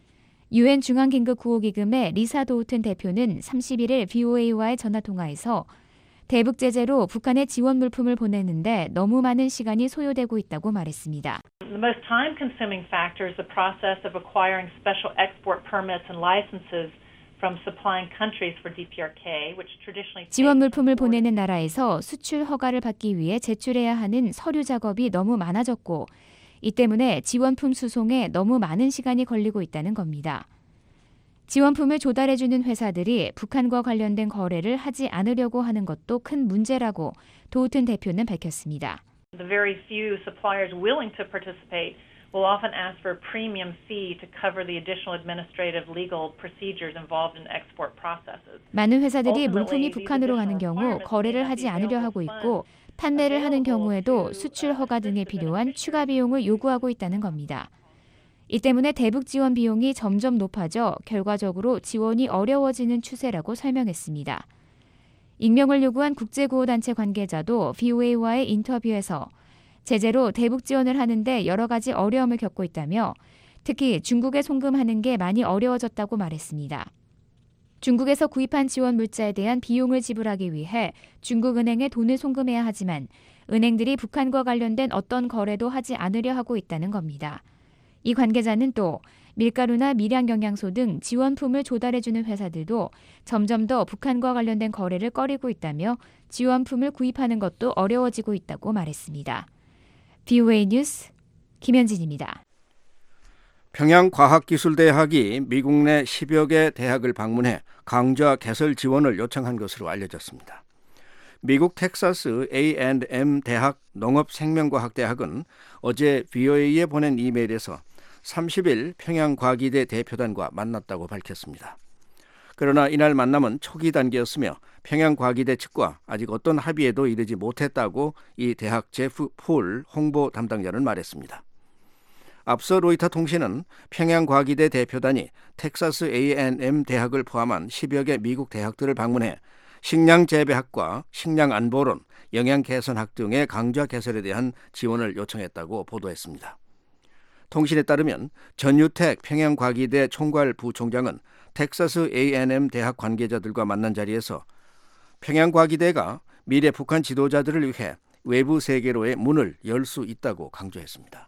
유엔 중앙긴급구호기금의 리사 도우튼 대표는 31일 VOA와의 전화통화에서 대북 제재로 북한에 지원 물품을 보내는데 너무 많은 시간이 소요되고 있다고 말했습니다. The most time-consuming factor is the process of acquiring special export permits and licenses from supplying countries for DPRK, which traditionally 지원 물품을 보내는 나라에서 수출 허가를 받기 위해 제출해야 하는 서류 작업이 너무 많아졌고 이 때문에 지원품 수송에 너무 많은 시간이 걸리고 있다는 겁니다. 지원품을 조달해주는 회사들이 북한과 관련된 거래를 하지 않으려고 하는 것도 큰 문제라고 도우튼 대표는 밝혔습니다. The very few suppliers willing to participate will often ask for a premium fee to cover the additional administrative legal procedures involved in export processes. 많은 회사들이 물품이 북한으로 가는 경우 거래를 하지 않으려 하고 있고 판매를 하는 경우에도 수출 허가 등에 필요한 추가 비용을 요구하고 있다는 겁니다. 이 때문에 대북 지원 비용이 점점 높아져 결과적으로 지원이 어려워지는 추세라고 설명했습니다. 익명을 요구한 국제구호단체 관계자도 VOA와의 인터뷰에서 제재로 대북 지원을 하는데 여러 가지 어려움을 겪고 있다며 특히 중국에 송금하는 게 많이 어려워졌다고 말했습니다. 중국에서 구입한 지원 물자에 대한 비용을 지불하기 위해 중국은행에 돈을 송금해야 하지만 은행들이 북한과 관련된 어떤 거래도 하지 않으려 하고 있다는 겁니다. 이 관계자는 또 밀가루나 밀양영양소 등 지원품을 조달해주는 회사들도 점점 더 북한과 관련된 거래를 꺼리고 있다며 지원품을 구입하는 것도 어려워지고 있다고 말했습니다. VOA 뉴스 김현진입니다. 평양과학기술대학이 미국 내 10여 개 대학을 방문해 강좌 개설 지원을 요청한 것으로 알려졌습니다. 미국 텍사스 A&M 대학 농업생명과학대학은 어제 VOA에 보낸 이메일에서 30일 평양과기대 대표단과 만났다고 밝혔습니다. 그러나 이날 만남은 초기 단계였으며 평양과기대 측과 아직 어떤 합의에도 이르지 못했다고 이 대학 제프 폴 홍보 담당자는 말했습니다. 앞서 로이터 통신은 평양과기대 대표단이 텍사스 A&M 대학을 포함한 10여 개 미국 대학들을 방문해 식량재배학과 식량안보론, 영양개선학 등의 강좌 개설에 대한 지원을 요청했다고 보도했습니다. 통신에 따르면 전유택 평양과기대 총괄 부총장은 텍사스 A&M 대학 관계자들과 만난 자리에서 평양과기대가 미래 북한 지도자들을 위해 외부 세계로의 문을 열 수 있다고 강조했습니다.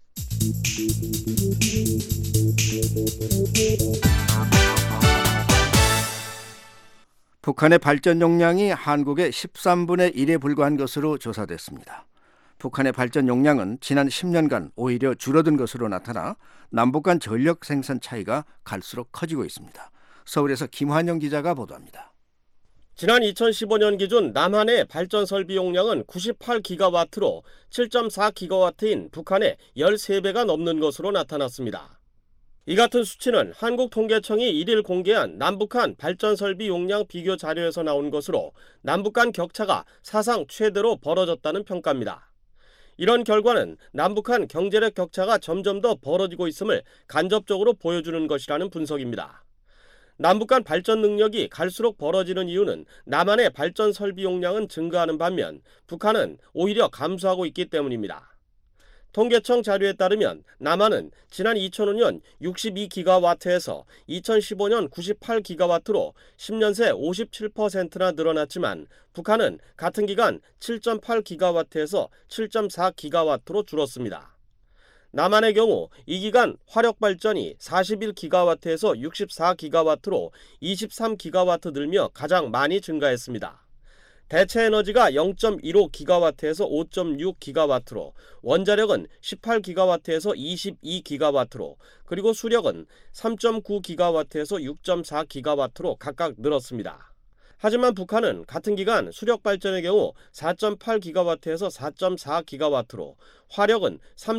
북한의 발전 용량이 한국의 13분의 1에 불과한 것으로 조사됐습니다. 북한의 발전 용량은 지난 10년간 오히려 줄어든 것으로 나타나 남북 간 전력 생산 차이가 갈수록 커지고 있습니다. 서울에서 김환영 기자가 보도합니다. 지난 2015년 기준 남한의 발전 설비 용량은 98기가와트로 7.4기가와트인 북한의 13배가 넘는 것으로 나타났습니다. 이 같은 수치는 한국통계청이 1일 공개한 남북한 발전 설비 용량 비교 자료에서 나온 것으로 남북 간 격차가 사상 최대로 벌어졌다는 평가입니다. 이런 결과는 남북한 경제력 격차가 점점 더 벌어지고 있음을 간접적으로 보여주는 것이라는 분석입니다. 남북 간 발전 능력이 갈수록 벌어지는 이유는 남한의 발전 설비 용량은 증가하는 반면 북한은 오히려 감소하고 있기 때문입니다. 통계청 자료에 따르면 남한은 지난 2005년 62기가와트에서 2015년 98기가와트로 10년 새 57%나 늘어났지만 북한은 같은 기간 7.8기가와트에서 7.4기가와트로 줄었습니다. 남한의 경우 이 기간 화력 발전이 41기가와트에서 64기가와트로 23기가와트 늘며 가장 많이 증가했습니다. 대체 에너지가 0.15기가와트에서 5.6기가와트로, 원자력은 18기가와트에서 22기가와트로, 그리고 수력은 3.9기가와트에서 6.4기가와트로 각각 늘었습니다. 하지만 북한은 같은 기간 수력 발전의 경우 4.8기가와트에서 4.4기가와트로, 화력은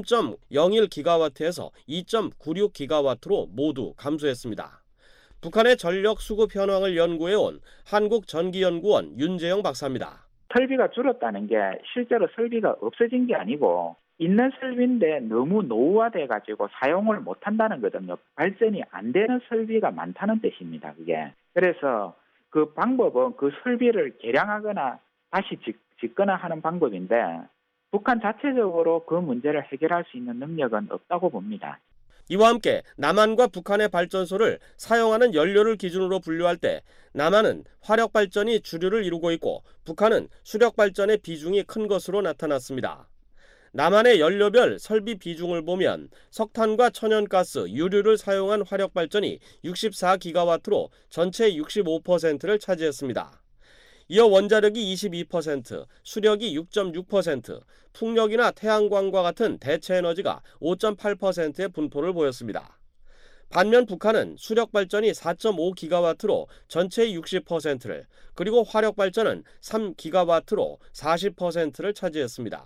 3.01기가와트에서 2.96기가와트로 모두 감소했습니다. 북한의 전력 수급 현황을 연구해온 한국전기연구원 윤재영 박사입니다. 설비가 줄었다는 게 실제로 설비가 없어진 게 아니고 있는 설비인데 너무 노후화돼가지고 사용을 못한다는 거거든요. 발전이 안 되는 설비가 많다는 뜻입니다. 그게. 그래서 그 방법은 그 설비를 개량하거나 다시 짓거나 하는 방법인데 북한 자체적으로 그 문제를 해결할 수 있는 능력은 없다고 봅니다. 이와 함께 남한과 북한의 발전소를 사용하는 연료를 기준으로 분류할 때 남한은 화력 발전이 주류를 이루고 있고 북한은 수력 발전의 비중이 큰 것으로 나타났습니다. 남한의 연료별 설비 비중을 보면 석탄과 천연가스, 유류를 사용한 화력 발전이 64기가와트로 전체의 65%를 차지했습니다. 이어 원자력이 22%, 수력이 6.6%, 풍력이나 태양광과 같은 대체 에너지가 5.8%의 분포를 보였습니다. 반면 북한은 수력 발전이 4.5기가와트로 전체의 60%를, 그리고 화력 발전은 3기가와트로 40%를 차지했습니다.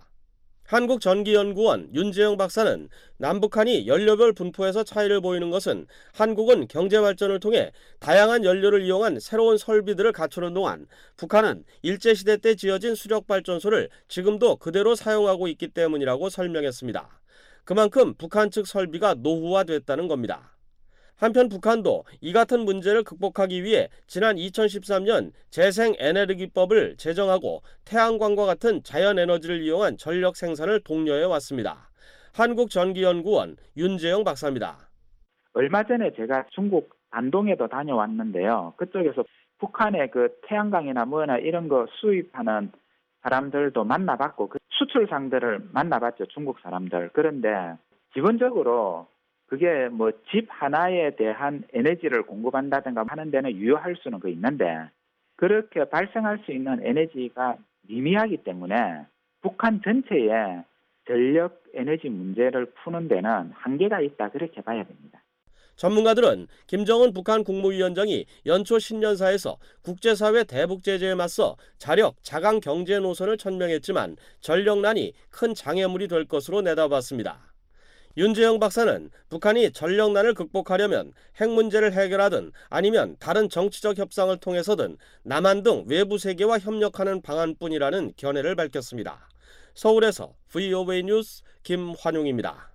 한국전기연구원 윤재영 박사는 남북한이 연료별 분포에서 차이를 보이는 것은 한국은 경제발전을 통해 다양한 연료를 이용한 새로운 설비들을 갖추는 동안 북한은 일제시대 때 지어진 수력발전소를 지금도 그대로 사용하고 있기 때문이라고 설명했습니다. 그만큼 북한 측 설비가 노후화됐다는 겁니다. 한편 북한도 이 같은 문제를 극복하기 위해 지난 2013년 재생에너기법을 제정하고 태양광과 같은 자연에너지를 이용한 전력 생산을 독려해 왔습니다. 한국전기연구원 윤재영 박사입니다. 얼마 전에 제가 중국 안동에도 다녀왔는데요. 그쪽에서 북한의 그 태양광이나 뭐나 이런 거 수입하는 사람들도 만나봤고 그 수출상들을 만나봤죠. 중국 사람들. 그런데 기본적으로 그게 뭐 집 하나에 대한 에너지를 공급한다든가 하는 데는 유효할 수는 있는데 그렇게 발생할 수 있는 에너지가 미미하기 때문에 북한 전체의 전력 에너지 문제를 푸는 데는 한계가 있다 그렇게 봐야 됩니다. 전문가들은 김정은 북한 국무위원장이 연초 신년사에서 국제사회 대북 제재에 맞서 자력, 자강 경제 노선을 천명했지만 전력난이 큰 장애물이 될 것으로 내다봤습니다. 윤재영 박사는 북한이 전력난을 극복하려면 핵 문제를 해결하든 아니면 다른 정치적 협상을 통해서든 남한 등 외부 세계와 협력하는 방안뿐이라는 견해를 밝혔습니다. 서울에서 VOA 뉴스 김환용입니다.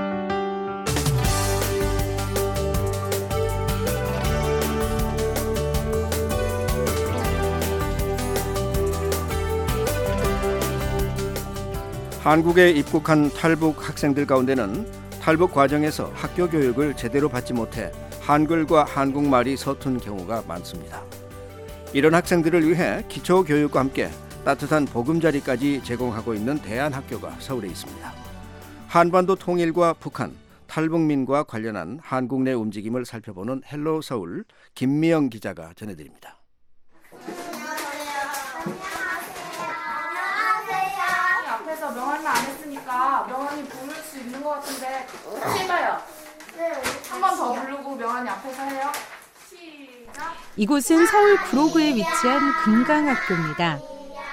한국에 입국한 탈북 학생들 가운데는 탈북 과정에서 학교 교육을 제대로 받지 못해 한글과 한국말이 서툰 경우가 많습니다. 이런 학생들을 위해 기초교육과 함께 따뜻한 보금자리까지 제공하고 있는 대안학교가 서울에 있습니다. 한반도 통일과 북한, 탈북민과 관련한 한국 내 움직임을 살펴보는 헬로 서울 김미영 기자가 전해드립니다. 앞에서 명함을 안 했으니까 명함이 부를 수 있는 것 같은데 해봐요. 한 번 더 부르고 명함이 앞에서 해요. 시작. 이곳은 서울 구로구에 위치한 금강학교입니다.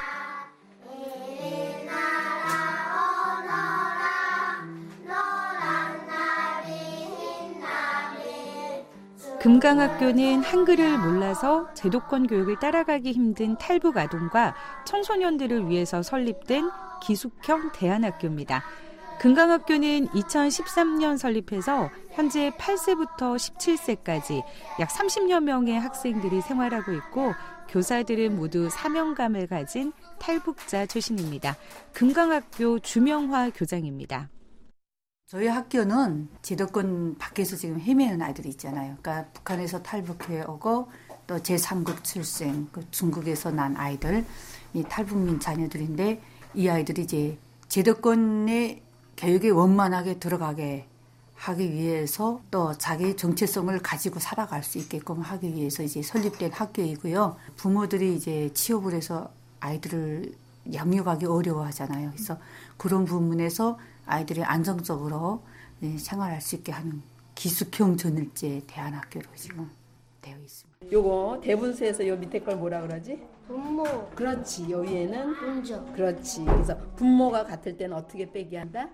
금강학교는 한글을 몰라서 제도권 교육을 따라가기 힘든 탈북 아동과 청소년들을 위해서 설립된 기숙형 대안학교입니다. 금강학교는 2013년 설립해서 현재 8세부터 17세까지 약 30여 명의 학생들이 생활하고 있고 교사들은 모두 사명감을 가진 탈북자 출신입니다. 금강학교 주명화 교장입니다. 저희 학교는 제도권 밖에서 지금 헤매는 아이들이 있잖아요. 그러니까 북한에서 탈북해 오고 또 제3국 출생, 중국에서 난 아이들, 이 탈북민 자녀들인데 이 아이들이 이제 제도권의 교육에 원만하게 들어가게 하기 위해서 또 자기 정체성을 가지고 살아갈 수 있게끔 하기 위해서 이제 설립된 학교이고요. 부모들이 이제 취업을 해서 아이들을 양육하기 어려워하잖아요. 그래서 그런 부분에서 아이들이 안정적으로 생활할 수 있게 하는 기숙형 전일제 대안학교로 지금 되어 있습니다. 요거 대분수에서 요 밑에 걸 뭐라 그러지? 분모. 그렇지. 요 위에는 분적. 그렇지. 그래서 분모가 같을 때는 어떻게 빼기 한다?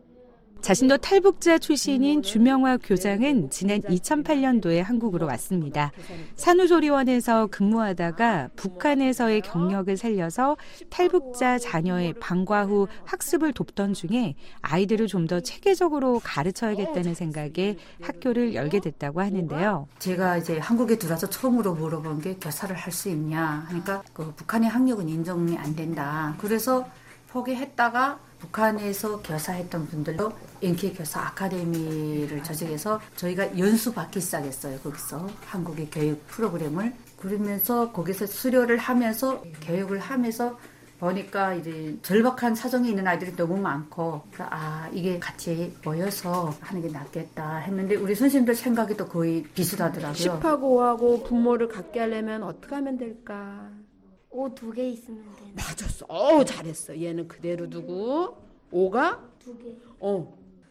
자신도 탈북자 출신인 주명화 교장은 지난 2008년도에 한국으로 왔습니다. 산후조리원에서 근무하다가 북한에서의 경력을 살려서 탈북자 자녀의 방과 후 학습을 돕던 중에 아이들을 좀 더 체계적으로 가르쳐야겠다는 생각에 학교를 열게 됐다고 하는데요. 제가 이제 한국에 들어와서 처음으로 물어본 게 교사를 할 수 있냐 하니까 북한의 학력은 인정이 안 된다. 그래서 포기했다가 북한에서 교사했던 분들도 NK 교사 아카데미를 조직해서 저희가 연수 받기 시작했어요. 거기서 한국의 교육 프로그램을. 그러면서 거기서 수료를 하면서 교육을 하면서 보니까 이제 절박한 사정이 있는 아이들이 너무 많고 이게 같이 모여서 하는 게 낫겠다 했는데 우리 선생님들 생각이 또 거의 비슷하더라고요. 10하고 5하고 분모를 갖게 하려면 어떻게 하면 될까? 5 2개 있으면 돼. 맞았어. 잘했어. 얘는 그대로 두고 5가 2개.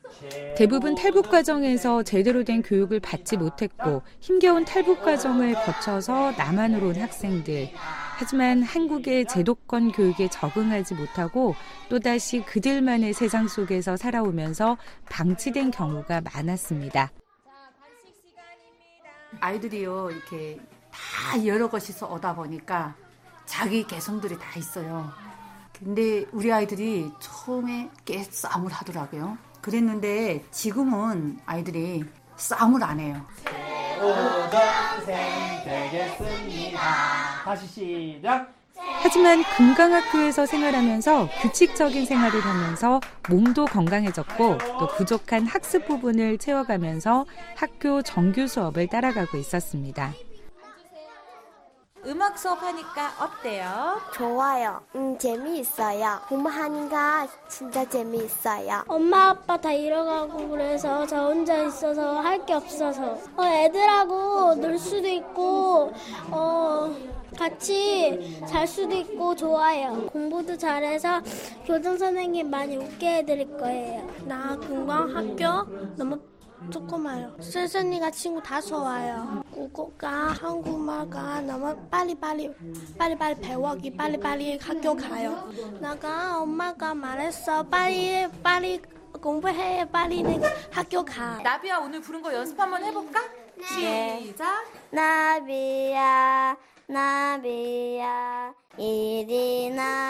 대부분 탈북 과정에서 제대로 된 교육을 받지 못했고 힘겨운 탈북 과정을 거쳐서 남한으로 온 학생들. 하지만 한국의 제도권 교육에 적응하지 못하고 또다시 그들만의 세상 속에서 살아오면서 방치된 경우가 많았습니다. 아이들이요 이렇게 다 여러 곳에서 오다 보니까 자기 개성들이 다 있어요. 근데 우리 아이들이 처음에 꽤 싸움을 하더라고요. 그랬는데 지금은 아이들이 싸움을 안 해요. 새우전생 되겠습니다. 다시 시작. 하지만 금강학교에서 생활하면서 규칙적인 생활을 하면서 몸도 건강해졌고 또 부족한 학습 부분을 채워가면서 학교 정규 수업을 따라가고 있었습니다. 음악 수업하니까 어때요? 좋아요. 재미있어요. 공부하니까 진짜 재미있어요. 엄마 아빠 다 일어가고 그래서 저 혼자 있어서 할 게 없어서 애들하고 놀 수도 있고 같이 잘 수도 있고 좋아요. 공부도 잘해서 교장 선생님 많이 웃게 해드릴 거예요. 나 금강학교 너무 조그마요. 선생님과 친구 다 좋아요. 국어가 한국말가 너무 빨리빨리 배우기 빨리빨리 학교 가요. 나가 엄마가 말했어. 빨리 공부해. 빨리 학교 가. 나비야 오늘 부른 거 연습 한번 해볼까? 네. 시작. 나비야 이리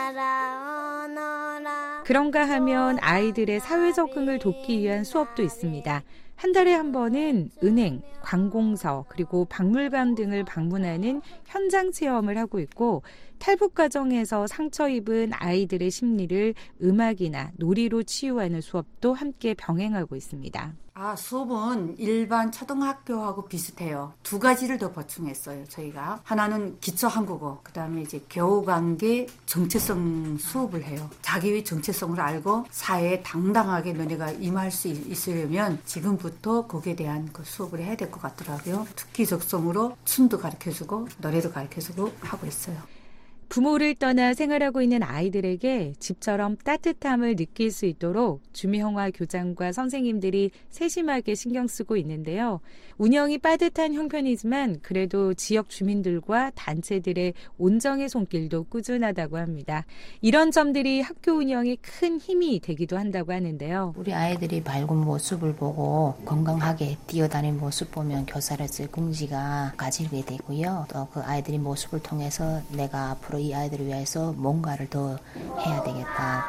날아오너라. 그런가 하면 아이들의 사회 적응을 돕기 위한 수업도 있습니다. 한 달에 한 번은 은행, 관공서, 그리고 박물관 등을 방문하는 현장 체험을 하고 있고 탈북 과정에서 상처 입은 아이들의 심리를 음악이나 놀이로 치유하는 수업도 함께 병행하고 있습니다. 수업은 일반 초등학교하고 비슷해요. 두 가지를 더 보충했어요, 저희가. 하나는 기초 한국어, 그 다음에 이제 교우관계 정체성 수업을 해요. 자기의 정체성을 알고 사회에 당당하게 너네가 임할 수 있으려면 지금부터 거기에 대한 그 수업을 해야 될 것 같더라고요. 특기 적성으로 춤도 가르쳐주고 노래도 가르쳐주고 하고 있어요. 부모를 떠나 생활하고 있는 아이들에게 집처럼 따뜻함을 느낄 수 있도록 주미형화 교장과 선생님들이 세심하게 신경 쓰고 있는데요. 운영이 빠듯한 형편이지만 그래도 지역 주민들과 단체들의 온정의 손길도 꾸준하다고 합니다. 이런 점들이 학교 운영에 큰 힘이 되기도 한다고 하는데요. 우리 아이들이 밝은 모습을 보고 건강하게 뛰어다니는 모습 보면 교사로서의 긍지가 가지게 되고요. 또 그 아이들의 모습을 통해서 내가 앞으로 이 아이들을 위해서 뭔가를 더 해야 되겠다.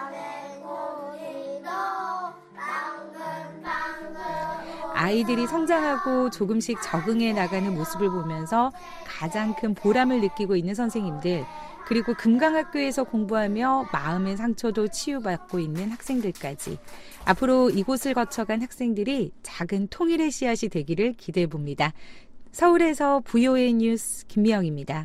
아이들이 성장하고 조금씩 적응해 나가는 모습을 보면서 가장 큰 보람을 느끼고 있는 선생님들, 그리고 금강학교에서 공부하며 마음의 상처도 치유받고 있는 학생들까지 앞으로 이곳을 거쳐간 학생들이 작은 통일의 씨앗이 되기를 기대해 봅니다. 서울에서 VOA 뉴스 김미영입니다.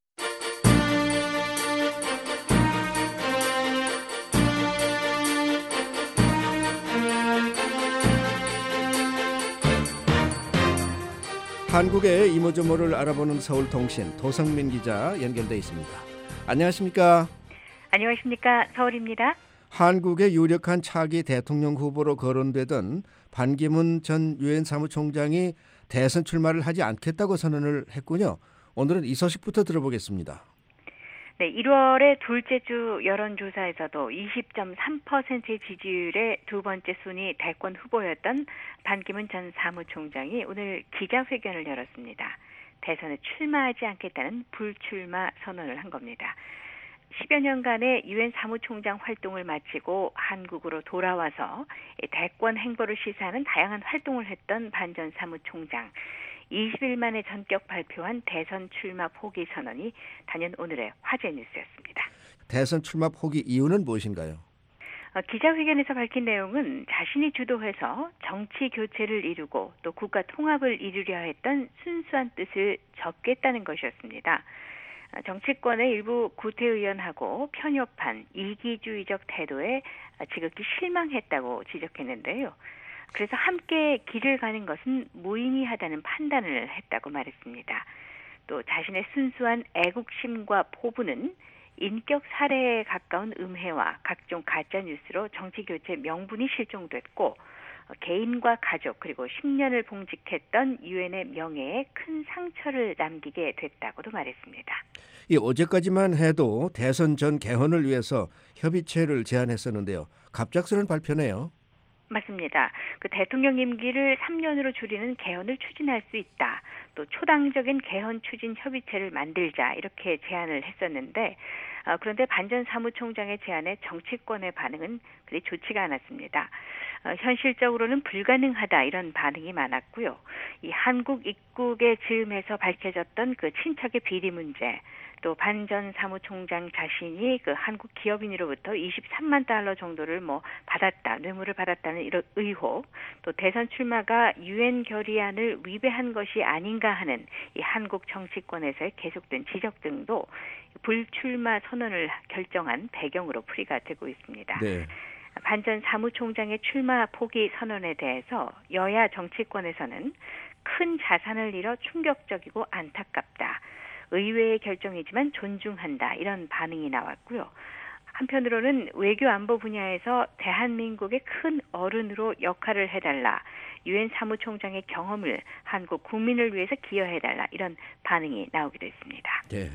한국의 이모저모를 알아보는 서울통신 도성민 기자 연결돼 있습니다. 안녕하십니까? 안녕하십니까? 서울입니다. 한국의 유력한 차기 대통령 후보로 거론되던 반기문 전 유엔 사무총장이 대선 출마를 하지 않겠다고 선언을 했군요. 오늘은 이 소식부터 들어보겠습니다. 네, 1월의 둘째 주 여론조사에서도 20.3%의 지지율의 두 번째 순위 대권 후보였던 반기문 전 사무총장이 오늘 기자회견을 열었습니다. 대선에 출마하지 않겠다는 불출마 선언을 한 겁니다. 10여 년간의 유엔 사무총장 활동을 마치고 한국으로 돌아와서 대권 행보를 시사하는 다양한 활동을 했던 반 전 사무총장. 20일 만에 전격 발표한 대선 출마 포기 선언이 단연 오늘의 화제 뉴스였습니다. 대선 출마 포기 이유는 무엇인가요? 기자회견에서 밝힌 내용은 자신이 주도해서 정치 교체를 이루고 또 국가 통합을 이루려 했던 순수한 뜻을 적겠다는 것이었습니다. 정치권의 일부 구태의원하고 편협한 이기주의적 태도에 지극히 실망했다고 지적했는데요. 그래서 함께 길을 가는 것은 무의미하다는 판단을 했다고 말했습니다. 또 자신의 순수한 애국심과 포부는 인격 살해에 가까운 음해와 각종 가짜뉴스로 정치교체 명분이 실종됐고 개인과 가족 그리고 10년을 봉직했던 유엔의 명예에 큰 상처를 남기게 됐다고도 말했습니다. 어제까지만 해도 대선 전 개헌을 위해서 협의체를 제안했었는데요. 갑작스러운 발표네요. 맞습니다. 그 대통령 임기를 3년으로 줄이는 개헌을 추진할 수 있다. 또 초당적인 개헌 추진 협의체를 만들자 이렇게 제안을 했었는데 그런데 반 전 사무총장의 제안에 정치권의 반응은 그리 좋지가 않았습니다. 현실적으로는 불가능하다 이런 반응이 많았고요. 이 한국 입국의 즈음에서 밝혀졌던 그 친척의 비리 문제, 또 반 전 사무총장 자신이 그 한국 기업인으로부터 23만 달러 정도를 받았다, 뇌물을 받았다는 이런 의혹, 또 대선 출마가 유엔 결의안을 위배한 것이 아닌가 하는 이 한국 정치권에서의 계속된 지적 등도 불출마 선언을 결정한 배경으로 풀이가 되고 있습니다. 네. 반 전 사무총장의 출마 포기 선언에 대해서 여야 정치권에서는 큰 자산을 잃어 충격적이고 안타깝다. 의외의 결정이지만 존중한다. 이런 반응이 나왔고요. 한편으로는 외교 안보 분야에서 대한민국의 큰 어른으로 역할을 해달라. 유엔 사무총장의 경험을 한국 국민을 위해서 기여해달라. 이런 반응이 나오기도 했습니다. 네.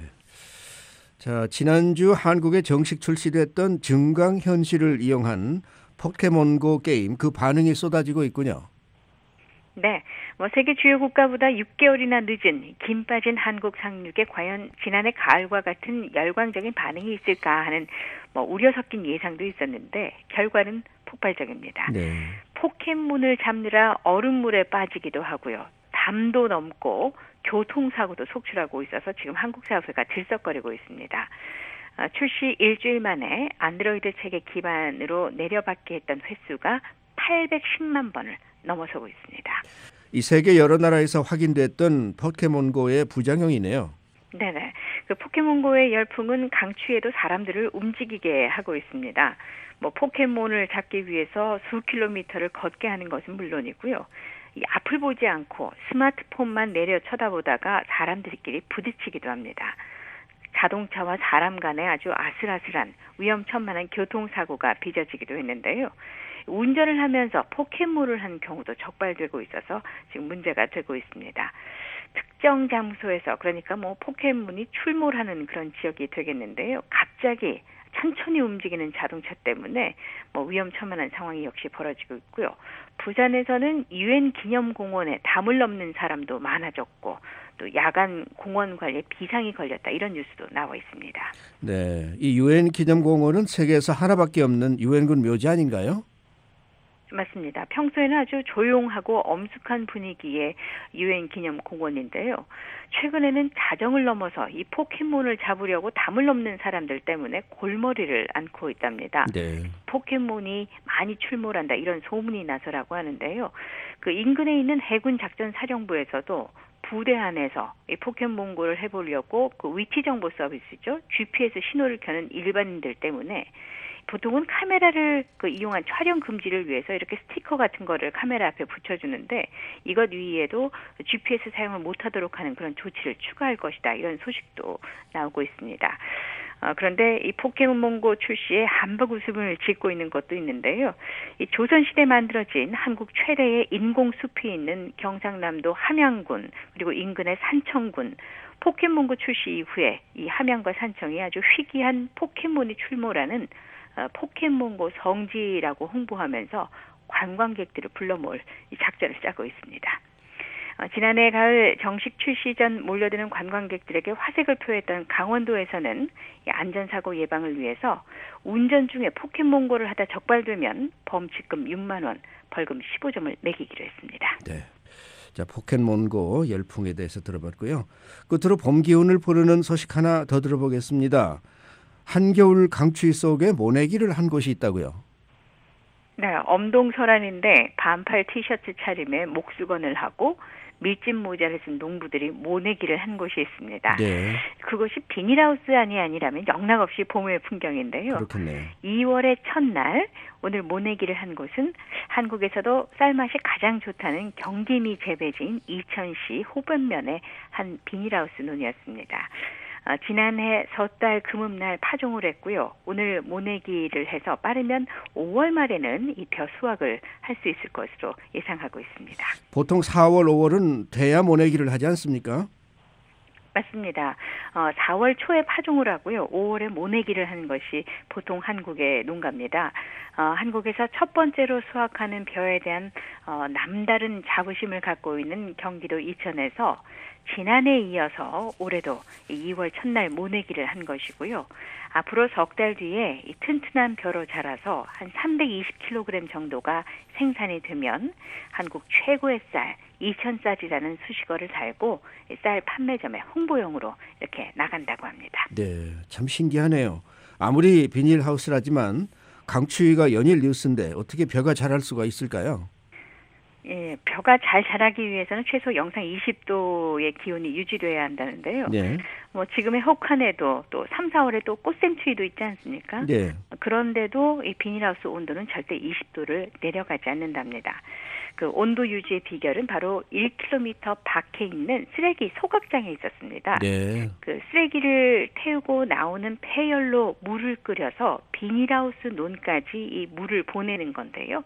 자, 지난주 한국에 정식 출시됐던 증강현실을 이용한 포켓몬고 게임 그 반응이 쏟아지고 있군요. 네, 세계 주요 국가보다 6개월이나 늦은 김 빠진 한국 상륙에 과연 지난해 가을과 같은 열광적인 반응이 있을까 하는 우려 섞인 예상도 있었는데 결과는 폭발적입니다. 네. 포켓몬을 잡느라 얼음물에 빠지기도 하고요. 담도 넘고 교통사고도 속출하고 있어서 지금 한국 사회가 들썩거리고 있습니다. 출시 일주일 만에 안드로이드 책의 기반으로 내려받게 했던 횟수가 810만 번을 넘어서고 있습니다. 이 세계 여러 나라에서 확인됐던 포켓몬고의 부작용이네요. 네네. 그 포켓몬고의 열풍은 강추위에도 사람들을 움직이게 하고 있습니다. 뭐 포켓몬을 잡기 위해서 수 킬로미터를 걷게 하는 것은 물론이고요. 이 앞을 보지 않고 스마트폰만 내려 쳐다보다가 사람들끼리 부딪히기도 합니다. 자동차와 사람 간에 아주 아슬아슬한 위험천만한 교통사고가 빚어지기도 했는데요. 운전을 하면서 포켓몬을 한 경우도 적발되고 있어서 지금 문제가 되고 있습니다. 특정 장소에서 그러니까 뭐 포켓몬이 출몰하는 그런 지역이 되겠는데요. 갑자기 천천히 움직이는 자동차 때문에 뭐 위험천만한 상황이 역시 벌어지고 있고요. 부산에서는 유엔 기념공원에 담을 넘는 사람도 많아졌고 또 야간 공원 관리에 비상이 걸렸다 이런 뉴스도 나와 있습니다. 네, 이 유엔 기념공원은 세계에서 하나밖에 없는 유엔군 묘지 아닌가요? 맞습니다. 평소에는 아주 조용하고 엄숙한 분위기의 유엔 기념공원인데요. 최근에는 자정을 넘어서 이 포켓몬을 잡으려고 담을 넘는 사람들 때문에 골머리를 앓고 있답니다. 네. 포켓몬이 많이 출몰한다 이런 소문이 나서라고 하는데요. 그 인근에 있는 해군 작전 사령부에서도 부대 안에서 이 포켓몬고를 해보려고 그 위치 정보 서비스죠. GPS 신호를 켜는 일반인들 때문에 보통은 카메라를 이용한 촬영 금지를 위해서 이렇게 스티커 같은 거를 카메라 앞에 붙여주는데 이것 위에도 GPS 사용을 못하도록 하는 그런 조치를 추가할 것이다. 이런 소식도 나오고 있습니다. 그런데 이 포켓몬고 출시에 한박 웃음을 짓고 있는 것도 있는데요. 이 조선시대에 만들어진 한국 최대의 인공숲이 있는 경상남도 함양군 그리고 인근의 산청군 포켓몬고 출시 이후에 이 함양과 산청이 아주 희귀한 포켓몬이 출몰하는 포켓몬고 성지라고 홍보하면서 관광객들을 불러 모을 이 작전을 짜고 있습니다. 지난해 가을 정식 출시 전 몰려드는 관광객들에게 화색을 표했던 강원도에서는 안전사고 예방을 위해서 운전 중에 포켓몬고를 하다 적발되면 범칙금 6만 원, 벌금 15점을 매기기로 했습니다. 네. 자, 포켓몬고 열풍에 대해서 들어봤고요. 끝으로 봄 기운을 부르는 소식 하나 더 들어보겠습니다. 한겨울 강추위 속에 모내기를 한 곳이 있다고요? 네, 엄동설안인데 반팔 티셔츠 차림에 목수건을 하고 밀짚 모자를 쓴 농부들이 모내기를 한 곳이 있습니다. 네. 그것이 비닐하우스 안이 아니라면 영락없이 봄의 풍경인데요. 그렇겠네요. 2월의 첫날 오늘 모내기를 한 곳은 한국에서도 쌀맛이 가장 좋다는 경기미 재배지인 이천시 호변면의 한 비닐하우스 논이었습니다. 지난해 섣달 금음날 파종을 했고요. 오늘 모내기를 해서 빠르면 5월 말에는 이 벼 수확을 할 수 있을 것으로 예상하고 있습니다. 보통 4월, 5월은 돼야 모내기를 하지 않습니까? 맞습니다. 4월 초에 파종을 하고요. 5월에 모내기를 하는 것이 보통 한국의 농가입니다. 한국에서 첫 번째로 수확하는 벼에 대한 남다른 자부심을 갖고 있는 경기도 이천에서 지난해에 이어서 올해도 2월 첫날 모내기를 한 것이고요. 앞으로 석 달 뒤에 이 튼튼한 벼로 자라서 한 320kg 정도가 생산이 되면 한국 최고의 쌀 이천쌀이라는 수식어를 달고 쌀 판매점의 홍보용으로 이렇게 나간다고 합니다. 네, 참 신기하네요. 아무리 비닐하우스라지만 강추위가 연일 뉴스인데 어떻게 벼가 자랄 수가 있을까요? 예, 벼가 잘 자라기 위해서는 최소 영상 20도의 기온이 유지돼야 한다는데요. 네. 뭐 지금의 혹한에도 또 3, 4월에 또 꽃샘추위도 있지 않습니까? 네. 그런데도 이 비닐하우스 온도는 절대 20도를 내려가지 않는답니다. 그 온도 유지의 비결은 바로 1km 밖에 있는 쓰레기 소각장에 있었습니다. 네. 그 쓰레기를 태우고 나오는 폐열로 물을 끓여서 비닐하우스 논까지 이 물을 보내는 건데요.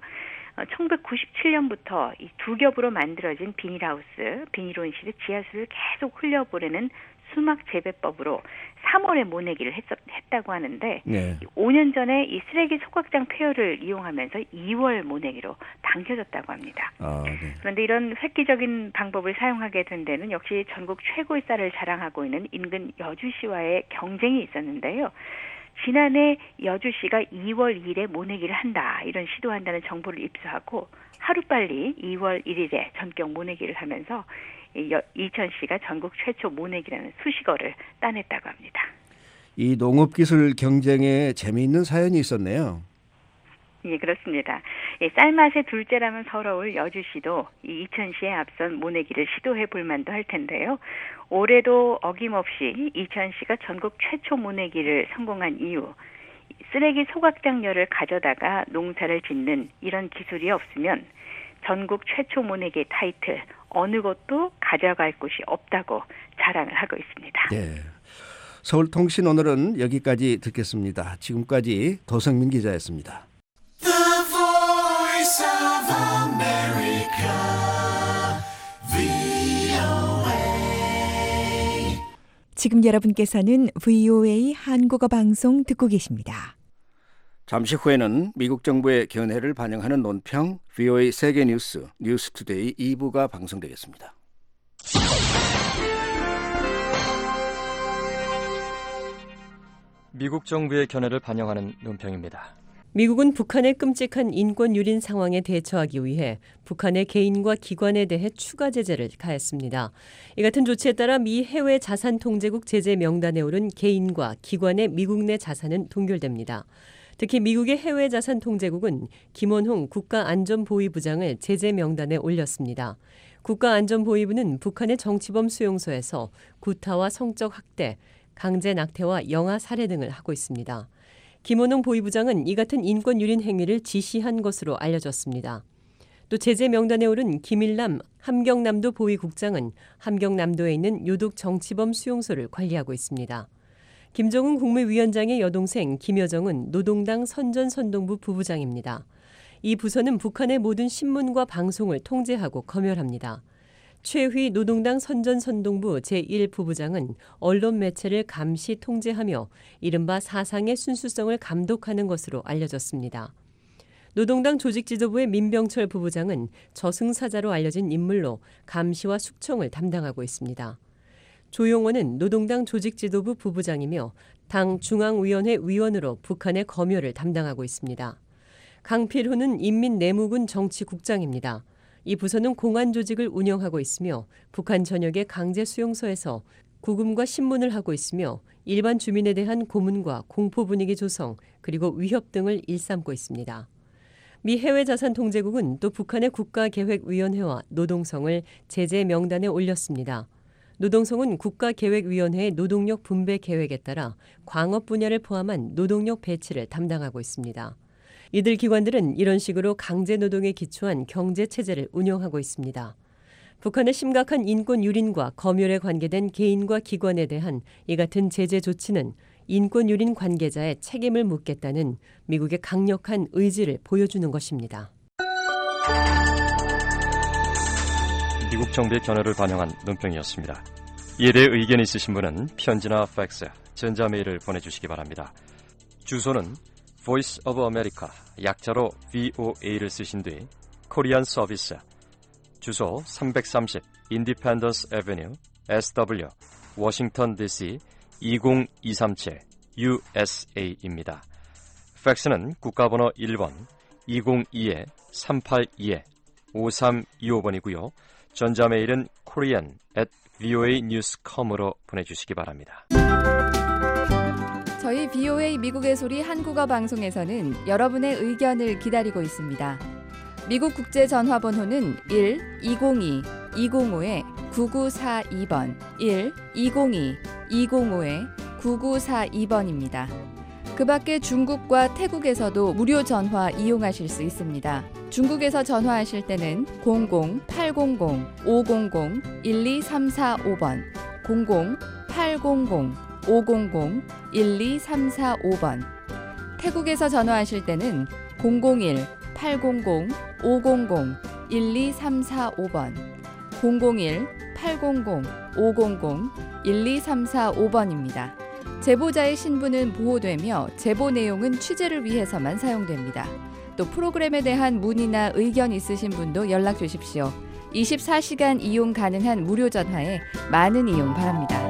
1997년부터 이 두 겹으로 만들어진 비닐하우스, 비닐온실에 지하수를 계속 흘려보내는 수막 재배법으로 3월에 모내기를 했다고 하는데 네. 5년 전에 이 쓰레기 소각장 폐열을 이용하면서 2월 모내기로 당겨졌다고 합니다. 네. 그런데 이런 획기적인 방법을 사용하게 된 데는 역시 전국 최고의 쌀을 자랑하고 있는 인근 여주시와의 경쟁이 있었는데요. 지난해 여주시가 2월 2일에 모내기를 한다 이런 시도한다는 정보를 입수하고 하루빨리 2월 1일에 전격 모내기를 하면서 이천시가 전국 최초 모내기라는 수식어를 따냈다고 합니다. 이 농업기술 경쟁에 재미있는 사연이 있었네요. 예, 그렇습니다. 예, 쌀맛의 둘째라면 서러울 여주시도 이 이천시에 앞선 모내기를 시도해 볼 만도 할 텐데요. 올해도 어김없이 이천시가 전국 최초 모내기를 성공한 이유, 쓰레기 소각장려를 가져다가 농사를 짓는 이런 기술이 없으면 전국 최초 모내기 타이틀 어느 곳도 가져갈 곳이 없다고 자랑을 하고 있습니다. 네. 서울통신 오늘은 여기까지 듣겠습니다. 지금까지 도성민 기자였습니다. The Voice of America, VOA. 지금 여러분께서는 VOA 한국어 방송 듣고 계십니다. 잠시 후에는 미국 정부의 견해를 반영하는 논평 VOA 세계 뉴스 뉴스투데이 2부가 방송되겠습니다. 미국 정부의 견해를 반영하는 논평입니다. 미국은 북한의 끔찍한 인권 유린 상황에 대처하기 위해 북한의 개인과 기관에 대해 추가 제재를 가했습니다. 이 같은 조치에 따라 미 해외 자산 통제국 제재 명단에 오른 개인과 기관의 미국 내 자산은 동결됩니다. 특히 미국의 해외 자산 통제국은 김원홍 국가안전보위부장을 제재 명단에 올렸습니다. 국가안전보위부는 북한의 정치범 수용소에서 구타와 성적 학대, 강제 낙태와 영아 살해 등을 하고 있습니다. 김원홍 보위부장은 이 같은 인권 유린 행위를 지시한 것으로 알려졌습니다. 또 제재 명단에 오른 김일남 함경남도 보위국장은 함경남도에 있는 요독 정치범 수용소를 관리하고 있습니다. 김정은 국무위원장의 여동생 김여정은 노동당 선전선동부 부부장입니다. 이 부서는 북한의 모든 신문과 방송을 통제하고 검열합니다. 최휘 노동당 선전선동부 제1부부장은 언론 매체를 감시 통제하며 이른바 사상의 순수성을 감독하는 것으로 알려졌습니다. 노동당 조직지도부의 민병철 부부장은 저승사자로 알려진 인물로 감시와 숙청을 담당하고 있습니다. 조용원은 노동당 조직지도부 부부장이며 당 중앙위원회 위원으로 북한의 검열을 담당하고 있습니다. 강필호는 인민내무군 정치국장입니다. 이 부서는 공안 조직을 운영하고 있으며 북한 전역의 강제 수용소에서 구금과 신문을 하고 있으며 일반 주민에 대한 고문과 공포 분위기 조성 그리고 위협 등을 일삼고 있습니다. 미 해외자산통제국은 또 북한의 국가계획위원회와 노동성을 제재 명단에 올렸습니다. 노동성은 국가계획위원회의 노동력 분배 계획에 따라 광업 분야를 포함한 노동력 배치를 담당하고 있습니다. 이들 기관들은 이런 식으로 강제 노동에 기초한 경제 체제를 운영하고 있습니다. 북한의 심각한 인권 유린과 검열에 관계된 개인과 기관에 대한 이 같은 제재 조치는 인권 유린 관계자의 책임을 묻겠다는 미국의 강력한 의지를 보여주는 것입니다. 미국 정부의 견해를 반영한 논평이었습니다. 이에 대해 의견이 있으신 분은 편지나 팩스, 전자메일을 보내주시기 바랍니다. 주소는 Voice of America, 약자로 VOA를 쓰신 뒤 코리안 서비스, 주소 330 Independence Avenue, SW, 워싱턴 DC 20237 USA입니다. 팩스는 국가번호 1번 202-382-5325번이고요. 전자메일은 korean@voanews.com으로 보내주시기 바랍니다. 저희 VOA 미국의 소리 한국어 방송에서는 여러분의 의견을 기다리고 있습니다. 미국 국제 전화번호는 1-202-205-9942번, 1-202-205-9942번입니다. 그 밖에 중국과 태국에서도 무료 전화 이용하실 수 있습니다. 중국에서 전화하실 때는 00-800-500-12345번, 00-800-500-12345번. 태국에서 전화하실 때는 001-800-500-12345번, 001-800-500-12345번입니다. 제보자의 신분은 보호되며 제보 내용은 취재를 위해서만 사용됩니다. 또 프로그램에 대한 문의나 의견 있으신 분도 연락 주십시오. 24시간 이용 가능한 무료 전화에 많은 이용 바랍니다.